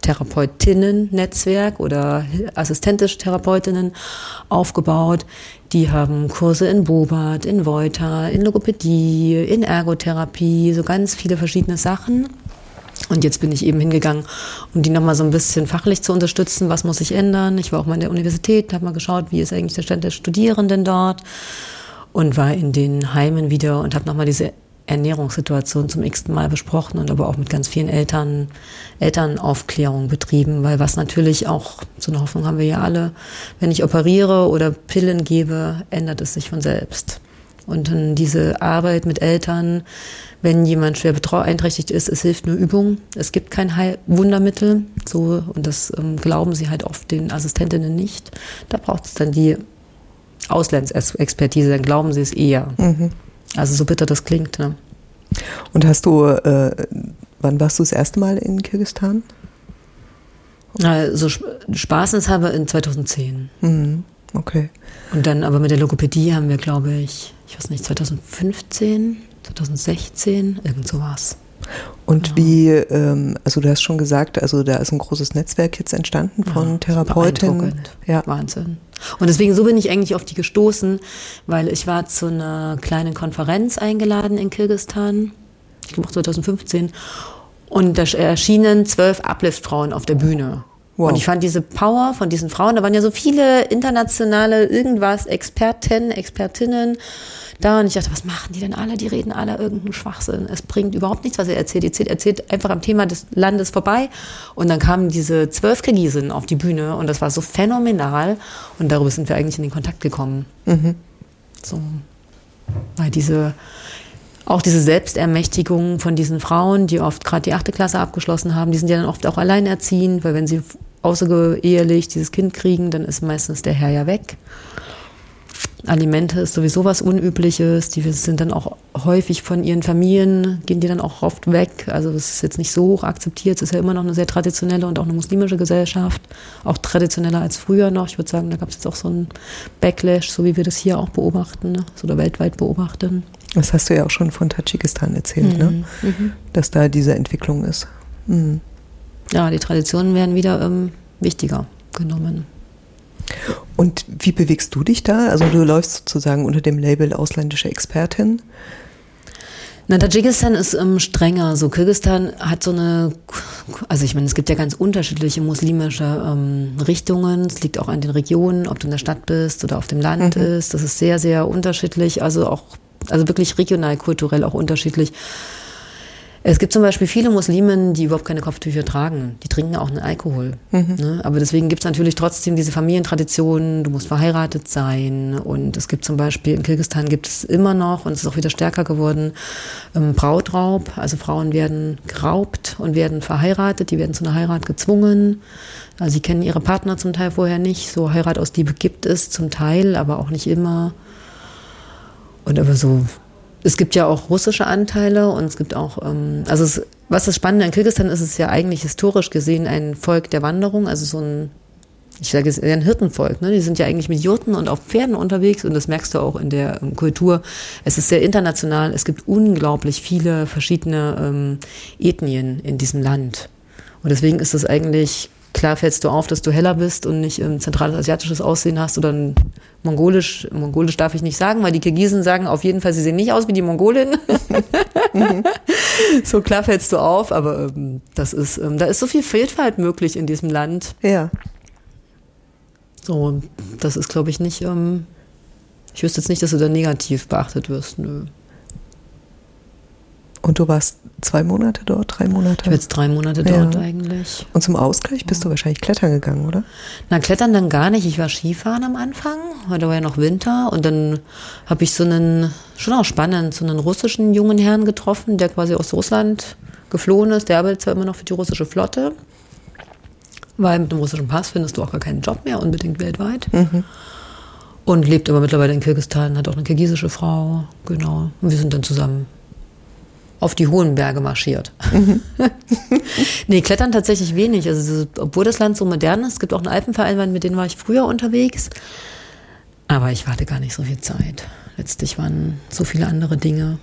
Therapeutinnen-Netzwerk oder assistentisch-Therapeutinnen aufgebaut. Die haben Kurse in Bobat, in Voita, in Logopädie, in Ergotherapie, so ganz viele verschiedene Sachen. Und jetzt bin ich eben hingegangen, um die nochmal so ein bisschen fachlich zu unterstützen. Was muss sich ändern? Ich war auch mal in der Universität, habe mal geschaut, wie ist eigentlich der Stand der Studierenden dort und war in den Heimen wieder und habe nochmal diese Ernährungssituation zum x-ten Mal besprochen und aber auch mit ganz vielen Eltern, Elternaufklärung betrieben, weil was natürlich auch, so eine Hoffnung haben wir ja alle, wenn ich operiere oder Pillen gebe, ändert es sich von selbst. Und dann diese Arbeit mit Eltern, wenn jemand schwer beeinträchtigt ist, es hilft nur Übung. Es gibt kein Heil- Wundermittel, so, und das ähm, glauben sie halt oft den Assistentinnen nicht. Da braucht es dann die Auslandsexpertise, dann glauben sie es eher. Mhm. Also so bitter das klingt. Ne? Und hast du, äh, wann warst du das erste Mal in Kirgisistan? Also spaßenshalber in zweitausendzehn. Mhm. Okay. Und dann aber mit der Logopädie haben wir, glaube ich, ich weiß nicht, zweitausendfünfzehn, zweitausendsechzehn, irgend sowas. Und genau. wie, ähm, also du hast schon gesagt, also da ist ein großes Netzwerk jetzt entstanden von ja, Therapeutinnen. Ja. Wahnsinn. Und deswegen, so bin ich eigentlich auf die gestoßen, weil ich war zu einer kleinen Konferenz eingeladen in Kirgisistan, ich glaube auch zweitausendfünfzehn, und da erschienen zwölf Uplift-Frauen auf der Bühne. Wow. Und ich fand diese Power von diesen Frauen, da waren ja so viele internationale irgendwas, Experten, Expertinnen da, und ich dachte, was machen die denn alle? Die reden alle irgendeinen Schwachsinn. Es bringt überhaupt nichts, was er erzählt. Er erzählt, erzählt einfach am Thema des Landes vorbei. Und dann kamen diese zwölf Kirgisen auf die Bühne und das war so phänomenal. Und darüber sind wir eigentlich in den Kontakt gekommen. Mhm. So, weil diese, auch diese Selbstermächtigung von diesen Frauen, die oft gerade die achte Klasse abgeschlossen haben, die sind ja dann oft auch alleinerziehend, weil wenn sie außerehelich dieses Kind kriegen, dann ist meistens der Herr ja weg. Alimente ist sowieso was Unübliches, die sind dann auch häufig von ihren Familien, gehen die dann auch oft weg, also das ist jetzt nicht so hoch akzeptiert, es ist ja immer noch eine sehr traditionelle und auch eine muslimische Gesellschaft, auch traditioneller als früher noch, ich würde sagen, da gab es jetzt auch so einen Backlash, so wie wir das hier auch beobachten, ne? Oder weltweit beobachten. Das hast du ja auch schon von Tadschikistan erzählt, mhm. ne? Mhm. Dass da diese Entwicklung ist. Mhm. Ja, die Traditionen werden wieder ähm, wichtiger genommen. Und wie bewegst du dich da? Also du läufst sozusagen unter dem Label ausländische Expertin. Na, Tadschikistan ist ähm, strenger. So Kirgisistan hat so eine, also ich meine, es gibt ja ganz unterschiedliche muslimische ähm, Richtungen. Es liegt auch an den Regionen, ob du in der Stadt bist oder auf dem Land mhm. ist. Das ist sehr, sehr unterschiedlich. Also auch, also wirklich regional, kulturell auch unterschiedlich. Es gibt zum Beispiel viele Muslimen, die überhaupt keine Kopftücher tragen. Die trinken auch einen Alkohol. Mhm. Ne? Aber deswegen gibt es natürlich trotzdem diese Familientraditionen. Du musst verheiratet sein. Und es gibt zum Beispiel, in Kirgisistan gibt es immer noch, und es ist auch wieder stärker geworden, ähm, Brautraub. Also Frauen werden geraubt und werden verheiratet. Die werden zu einer Heirat gezwungen. Also sie kennen ihre Partner zum Teil vorher nicht. So Heirat aus Liebe gibt es zum Teil, aber auch nicht immer. Und aber so... Es gibt ja auch russische Anteile und es gibt auch, ähm, also es, was das Spannende an Kirgisistan ist, ist es ja eigentlich historisch gesehen ein Volk der Wanderung, also so ein, ich sage es, ein Hirtenvolk, ne? Die sind ja eigentlich mit Jurten und auf Pferden unterwegs und das merkst du auch in der ähm, Kultur. Es ist sehr international, es gibt unglaublich viele verschiedene ähm, Ethnien in diesem Land und deswegen ist es eigentlich, klar fällst du auf, dass du heller bist und nicht ein zentrales asiatisches Aussehen hast oder ein mongolisch, mongolisch darf ich nicht sagen, weil die Kirgisen sagen auf jeden Fall, sie sehen nicht aus wie die Mongolin. mhm. So klar fällst du auf, aber ähm, das ist, ähm, da ist so viel Vielfalt möglich in diesem Land. Ja. So, das ist, glaube ich, nicht, ähm, ich wüsste jetzt nicht, dass du da negativ beachtet wirst, nö. Und du warst zwei Monate dort, drei Monate? Ich war jetzt drei Monate dort ja. eigentlich. Und zum Ausgleich bist du wahrscheinlich klettern gegangen, oder? Na, klettern dann gar nicht. Ich war Skifahren am Anfang, weil da war ja noch Winter. Und dann habe ich so einen, schon auch spannend, so einen russischen jungen Herrn getroffen, der quasi aus Russland geflohen ist. Der arbeitet zwar immer noch für die russische Flotte, weil mit dem russischen Pass findest du auch gar keinen Job mehr, unbedingt weltweit. Mhm. Und lebt aber mittlerweile in Kirgisistan, hat auch eine kirgisische Frau, genau. Und wir sind dann zusammen auf die hohen Berge marschiert. Mhm. Nee, klettern tatsächlich wenig. Also, obwohl das Land so modern ist, es gibt auch einen Alpenverein, mit denen war ich früher unterwegs. Aber ich hatte gar nicht so viel Zeit. Letztlich waren so viele andere Dinge.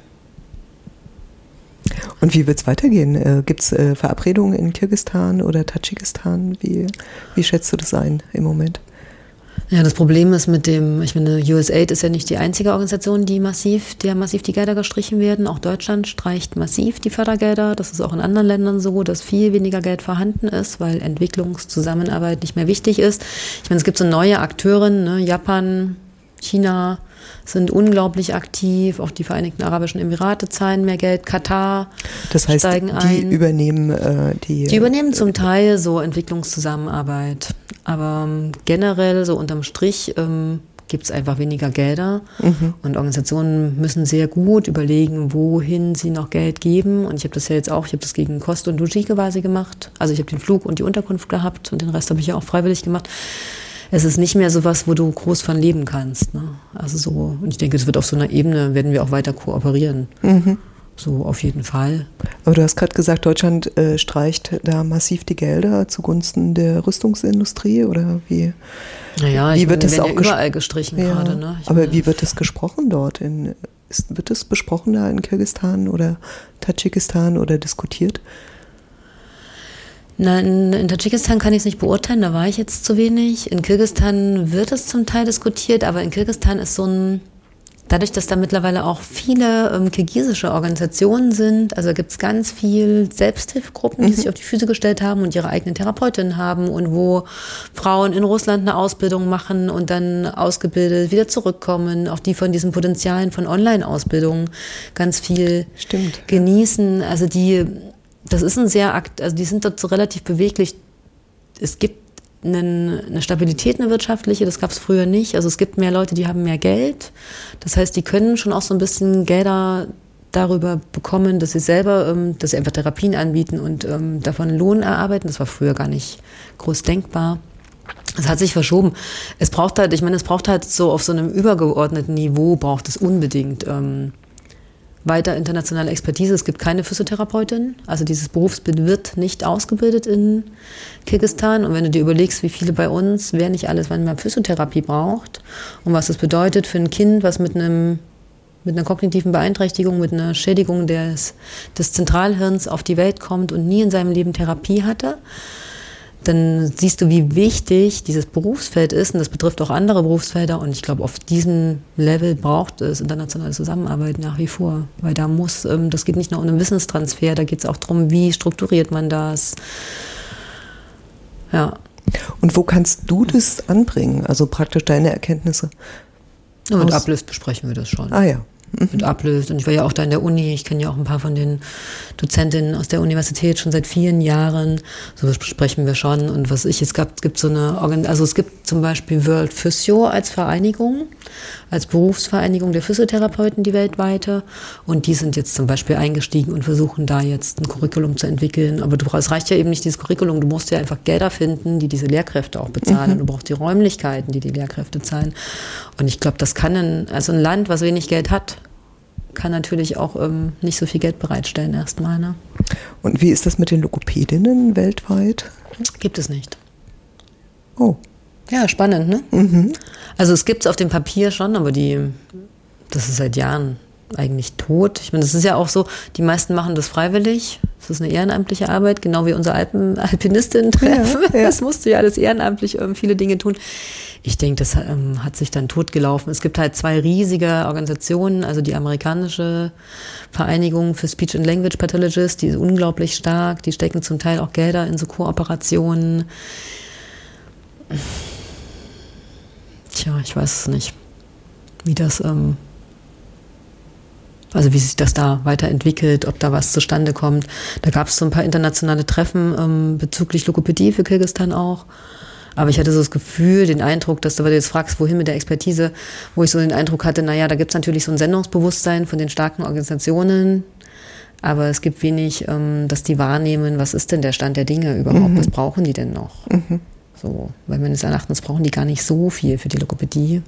Und wie wird es weitergehen? Äh, Gibt es äh, Verabredungen in Kirgisistan oder Tadschikistan? Wie, wie schätzt du das ein im Moment? Ja, das Problem ist mit dem, ich meine, U S A I D ist ja nicht die einzige Organisation, die massiv, der massiv die Gelder gestrichen werden. Auch Deutschland streicht massiv die Fördergelder. Das ist auch in anderen Ländern so, dass viel weniger Geld vorhanden ist, weil Entwicklungszusammenarbeit nicht mehr wichtig ist. Ich meine, es gibt so neue Akteure, ne? Japan, China sind unglaublich aktiv, auch die Vereinigten Arabischen Emirate zahlen mehr Geld, Katar das heißt, steigen die ein. übernehmen äh, die... Die übernehmen zum Teil so Entwicklungszusammenarbeit, aber ähm, generell so unterm Strich ähm, gibt es einfach weniger Gelder mhm. und Organisationen müssen sehr gut überlegen, wohin sie noch Geld geben, und ich habe das ja jetzt auch, ich habe das gegen Kost und Logis quasi gemacht, also ich habe den Flug und die Unterkunft gehabt und den Rest habe ich ja auch freiwillig gemacht. Es ist nicht mehr so was, wo du groß von leben kannst. Ne? Also so, und ich denke, es wird auf so einer Ebene, werden wir auch weiter kooperieren. Mhm. So auf jeden Fall. Aber du hast gerade gesagt, Deutschland äh, streicht da massiv die Gelder zugunsten der Rüstungsindustrie, oder wie? Naja, wie ich wird meine, das auch überall gestrichen ja, gerade. Ne? Aber meine, wie wird das gesprochen dort? In, ist, wird das besprochen da in Kirgisistan oder Tadschikistan oder diskutiert? Nein, in Tadschikistan kann ich es nicht beurteilen, da war ich jetzt zu wenig. In Kirgisistan wird es zum Teil diskutiert, aber in Kirgisistan ist so ein, dadurch, dass da mittlerweile auch viele ähm, kirgisische Organisationen sind, also gibt es ganz viel Selbsthilfegruppen, die mhm. sich auf die Füße gestellt haben und ihre eigenen Therapeutinnen haben und wo Frauen in Russland eine Ausbildung machen und dann ausgebildet wieder zurückkommen, auch die von diesen Potenzialen von Online-Ausbildungen ganz viel Stimmt. genießen. Also die Das ist ein sehr, akt, also die sind dort so relativ beweglich. Es gibt einen, eine Stabilität, eine wirtschaftliche, das gab es früher nicht. Also es gibt mehr Leute, die haben mehr Geld. Das heißt, die können schon auch so ein bisschen Gelder darüber bekommen, dass sie selber, ähm, dass sie einfach Therapien anbieten und ähm, davon Lohn erarbeiten. Das war früher gar nicht groß denkbar. Es hat sich verschoben. Es braucht halt, ich meine, es braucht halt so auf so einem übergeordneten Niveau, braucht es unbedingt ähm, weiter internationale Expertise. Es gibt keine Physiotherapeutin. Also dieses Berufsbild wird nicht ausgebildet in Kirgisistan. Und wenn du dir überlegst, wie viele bei uns, wer nicht alles, wann man Physiotherapie braucht und was das bedeutet für ein Kind, was mit einem mit einer kognitiven Beeinträchtigung, mit einer Schädigung des, des Zentralhirns auf die Welt kommt und nie in seinem Leben Therapie hatte, dann siehst du, wie wichtig dieses Berufsfeld ist. Und das betrifft auch andere Berufsfelder. Und ich glaube, auf diesem Level braucht es internationale Zusammenarbeit nach wie vor. Weil da muss, das geht nicht nur um einen Wissenstransfer, da geht es auch darum, wie strukturiert man das. Ja. Und wo kannst du das anbringen? Also praktisch deine Erkenntnisse? Ja, mit Uplift besprechen wir das schon. Ah ja. Mit Uplift. Und ich war ja auch da in der Uni. Ich kenne ja auch ein paar von den Dozentinnen aus der Universität schon seit vielen Jahren. So was besprechen wir schon. Und was ich, es gab, gibt so eine, Organ- also es gibt zum Beispiel World Physio als Vereinigung, als Berufsvereinigung der Physiotherapeuten, die weltweite. Und die sind jetzt zum Beispiel eingestiegen und versuchen da jetzt ein Curriculum zu entwickeln. Aber du, es reicht ja eben nicht dieses Curriculum. Du musst ja einfach Gelder finden, die diese Lehrkräfte auch bezahlen. Mhm. Du brauchst die Räumlichkeiten, die die Lehrkräfte zahlen. Und ich glaube, das kann ein, also ein Land, was wenig Geld hat, kann natürlich auch ähm, nicht so viel Geld bereitstellen erstmal. Ne? Und wie ist das mit den Logopädinnen weltweit? Gibt es nicht. Oh. Ja, spannend, ne? Mhm. Also es gibt es auf dem Papier schon, aber die, das ist seit Jahren eigentlich tot. Ich meine, das ist ja auch so, die meisten machen das freiwillig. Das ist eine ehrenamtliche Arbeit, genau wie unsere Alpen, Alpinistinnen-Treffen. Ja, ja. Das musst du ja alles ehrenamtlich ähm, viele Dinge tun. Ich denke, das ähm, hat sich dann totgelaufen. Es gibt halt zwei riesige Organisationen, also die amerikanische Vereinigung für Speech and Language Pathologists, die ist unglaublich stark, die stecken zum Teil auch Gelder in so Kooperationen. Tja, ich weiß es nicht, wie das, ähm, also wie sich das da weiterentwickelt, ob da was zustande kommt. Da gab es so ein paar internationale Treffen ähm, bezüglich Logopädie für Kirgisistan auch. Aber ich hatte so das Gefühl, den Eindruck, dass du, weil du jetzt fragst, wohin mit der Expertise, wo ich so den Eindruck hatte, naja, da gibt es natürlich so ein Sendungsbewusstsein von den starken Organisationen, aber es gibt wenig, ähm, dass die wahrnehmen, was ist denn der Stand der Dinge überhaupt, mhm. was brauchen die denn noch? Mhm. So, weil meines Erachtens brauchen die gar nicht so viel für die Logopädie.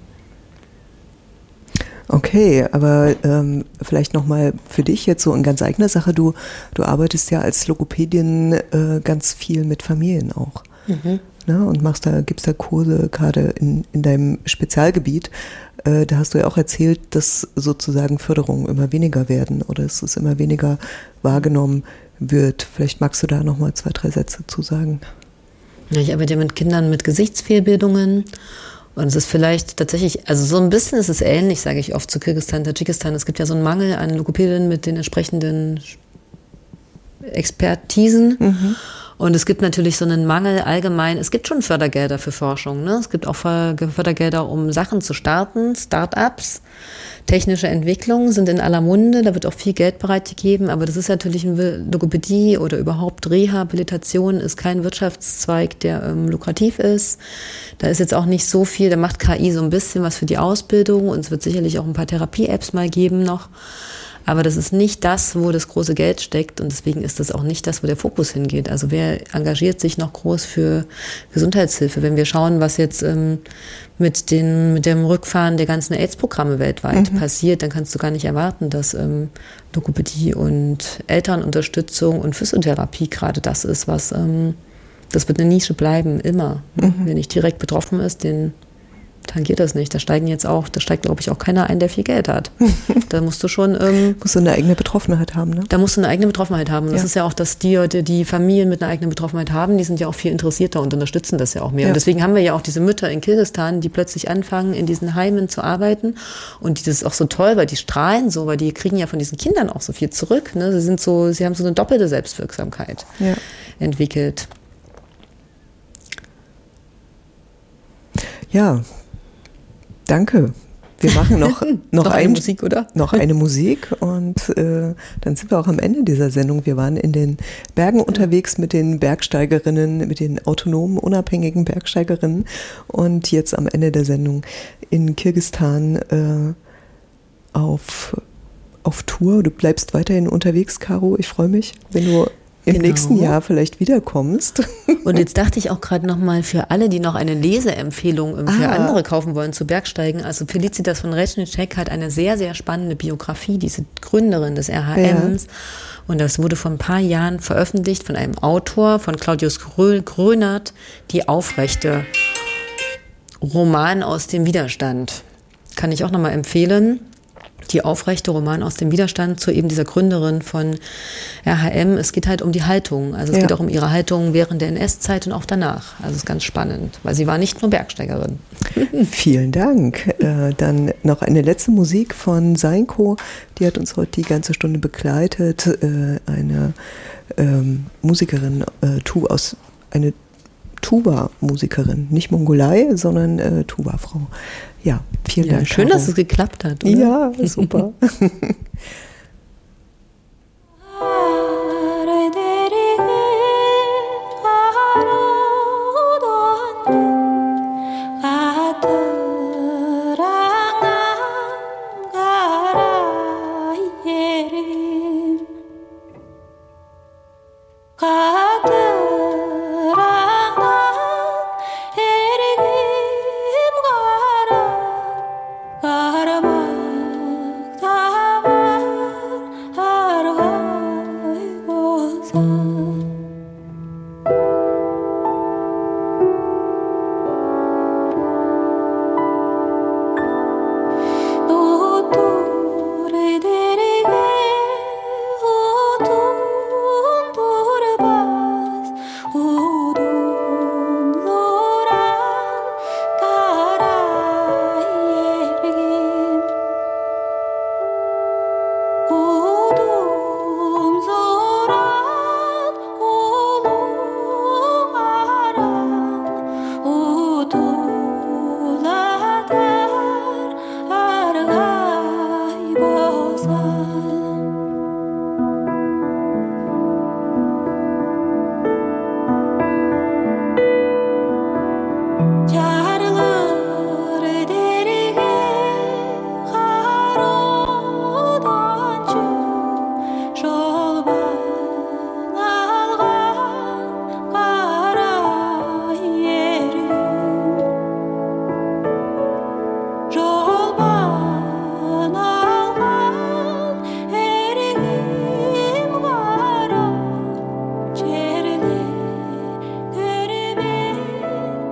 Okay, aber ähm, vielleicht nochmal für dich jetzt so in ganz eigener Sache, du, du arbeitest ja als Logopädin äh, ganz viel mit Familien auch. Mhm. Ne, und machst da, gibst da Kurse gerade in, in deinem Spezialgebiet. Äh, da hast du ja auch erzählt, dass sozusagen Förderungen immer weniger werden oder dass es immer weniger wahrgenommen wird. Vielleicht magst du da nochmal zwei, drei Sätze zu sagen. Ja, ich arbeite ja mit Kindern mit Gesichtsfehlbildungen. Und es ist vielleicht tatsächlich, also so ein bisschen ist es ähnlich, sage ich oft, zu Kirgisistan, Tadschikistan. Es gibt ja so einen Mangel an Logopädinnen mit den entsprechenden Expertisen. Mhm. Und es gibt natürlich so einen Mangel allgemein. Es gibt schon Fördergelder für Forschung. Ne? Es gibt auch Fördergelder, um Sachen zu starten, Start-ups. Technische Entwicklungen sind in aller Munde, da wird auch viel Geld bereitgegeben, aber das ist natürlich ein Logopädie oder überhaupt Rehabilitation ist kein Wirtschaftszweig, der ähm, lukrativ ist. Da ist jetzt auch nicht so viel, da macht K I so ein bisschen was für die Ausbildung und es wird sicherlich auch ein paar Therapie-Apps mal geben noch. Aber das ist nicht das, wo das große Geld steckt und deswegen ist das auch nicht das, wo der Fokus hingeht. Also wer engagiert sich noch groß für Gesundheitshilfe? Wenn wir schauen, was jetzt ähm, mit, den, mit dem Rückfahren der ganzen AIDS-Programme weltweit mhm. passiert, dann kannst du gar nicht erwarten, dass ähm, Logopädie und Elternunterstützung und Physiotherapie gerade das ist, was, ähm, das wird eine Nische bleiben, immer. Mhm. Wer nicht direkt betroffen ist, den tangiert das nicht. Da steigen jetzt auch, da steigt, glaube ich, auch keiner ein, der viel Geld hat. Da musst du schon... Ähm, musst du eine eigene Betroffenheit haben, ne? Da musst du eine eigene Betroffenheit haben. Das ja. ist ja auch, dass die, die, die Familien mit einer eigenen Betroffenheit haben, die sind ja auch viel interessierter und unterstützen das ja auch mehr. Ja. Und deswegen haben wir ja auch diese Mütter in Kirgisistan, die plötzlich anfangen, in diesen Heimen zu arbeiten. Und das ist auch so toll, weil die strahlen so, weil die kriegen ja von diesen Kindern auch so viel zurück. Ne? Sie sind so, sie haben so eine doppelte Selbstwirksamkeit ja. entwickelt. Ja, danke. Wir machen noch, noch, noch eine ein, Musik, oder? Noch eine Musik und äh, dann sind wir auch am Ende dieser Sendung. Wir waren in den Bergen unterwegs mit den Bergsteigerinnen, mit den autonomen, unabhängigen Bergsteigerinnen und jetzt am Ende der Sendung in Kirgisistan äh, auf, auf Tour. Du bleibst weiterhin unterwegs, Caro. Ich freue mich, wenn du im genau. nächsten Jahr vielleicht wiederkommst. Und jetzt dachte ich auch gerade nochmal für alle, die noch eine Leseempfehlung für ah. andere kaufen wollen zu Bergsteigen. Also Felicitas von Reznicek hat eine sehr, sehr spannende Biografie, diese Gründerin des R H Ms. Ja. Und das wurde vor ein paar Jahren veröffentlicht von einem Autor, von Claudius Grönert, die Aufrechte. Roman aus dem Widerstand. Kann ich auch nochmal empfehlen. Die Aufrechte, Roman aus dem Widerstand zu eben dieser Gründerin von R H M. Es geht halt um die Haltung. Also es ja. geht auch um ihre Haltung während der N S-Zeit und auch danach. Also es ist ganz spannend, weil sie war nicht nur Bergsteigerin. Vielen Dank. Äh, dann noch eine letzte Musik von Seinko. Die hat uns heute die ganze Stunde begleitet. Äh, eine ähm, Musikerin, äh, tu aus, eine Tuba-Musikerin. Nicht Mongolei, sondern äh, Tuba-Frau. Ja, vielen ja, Dank. Schön, Caro. Dass es geklappt hat, oder? Ja, super.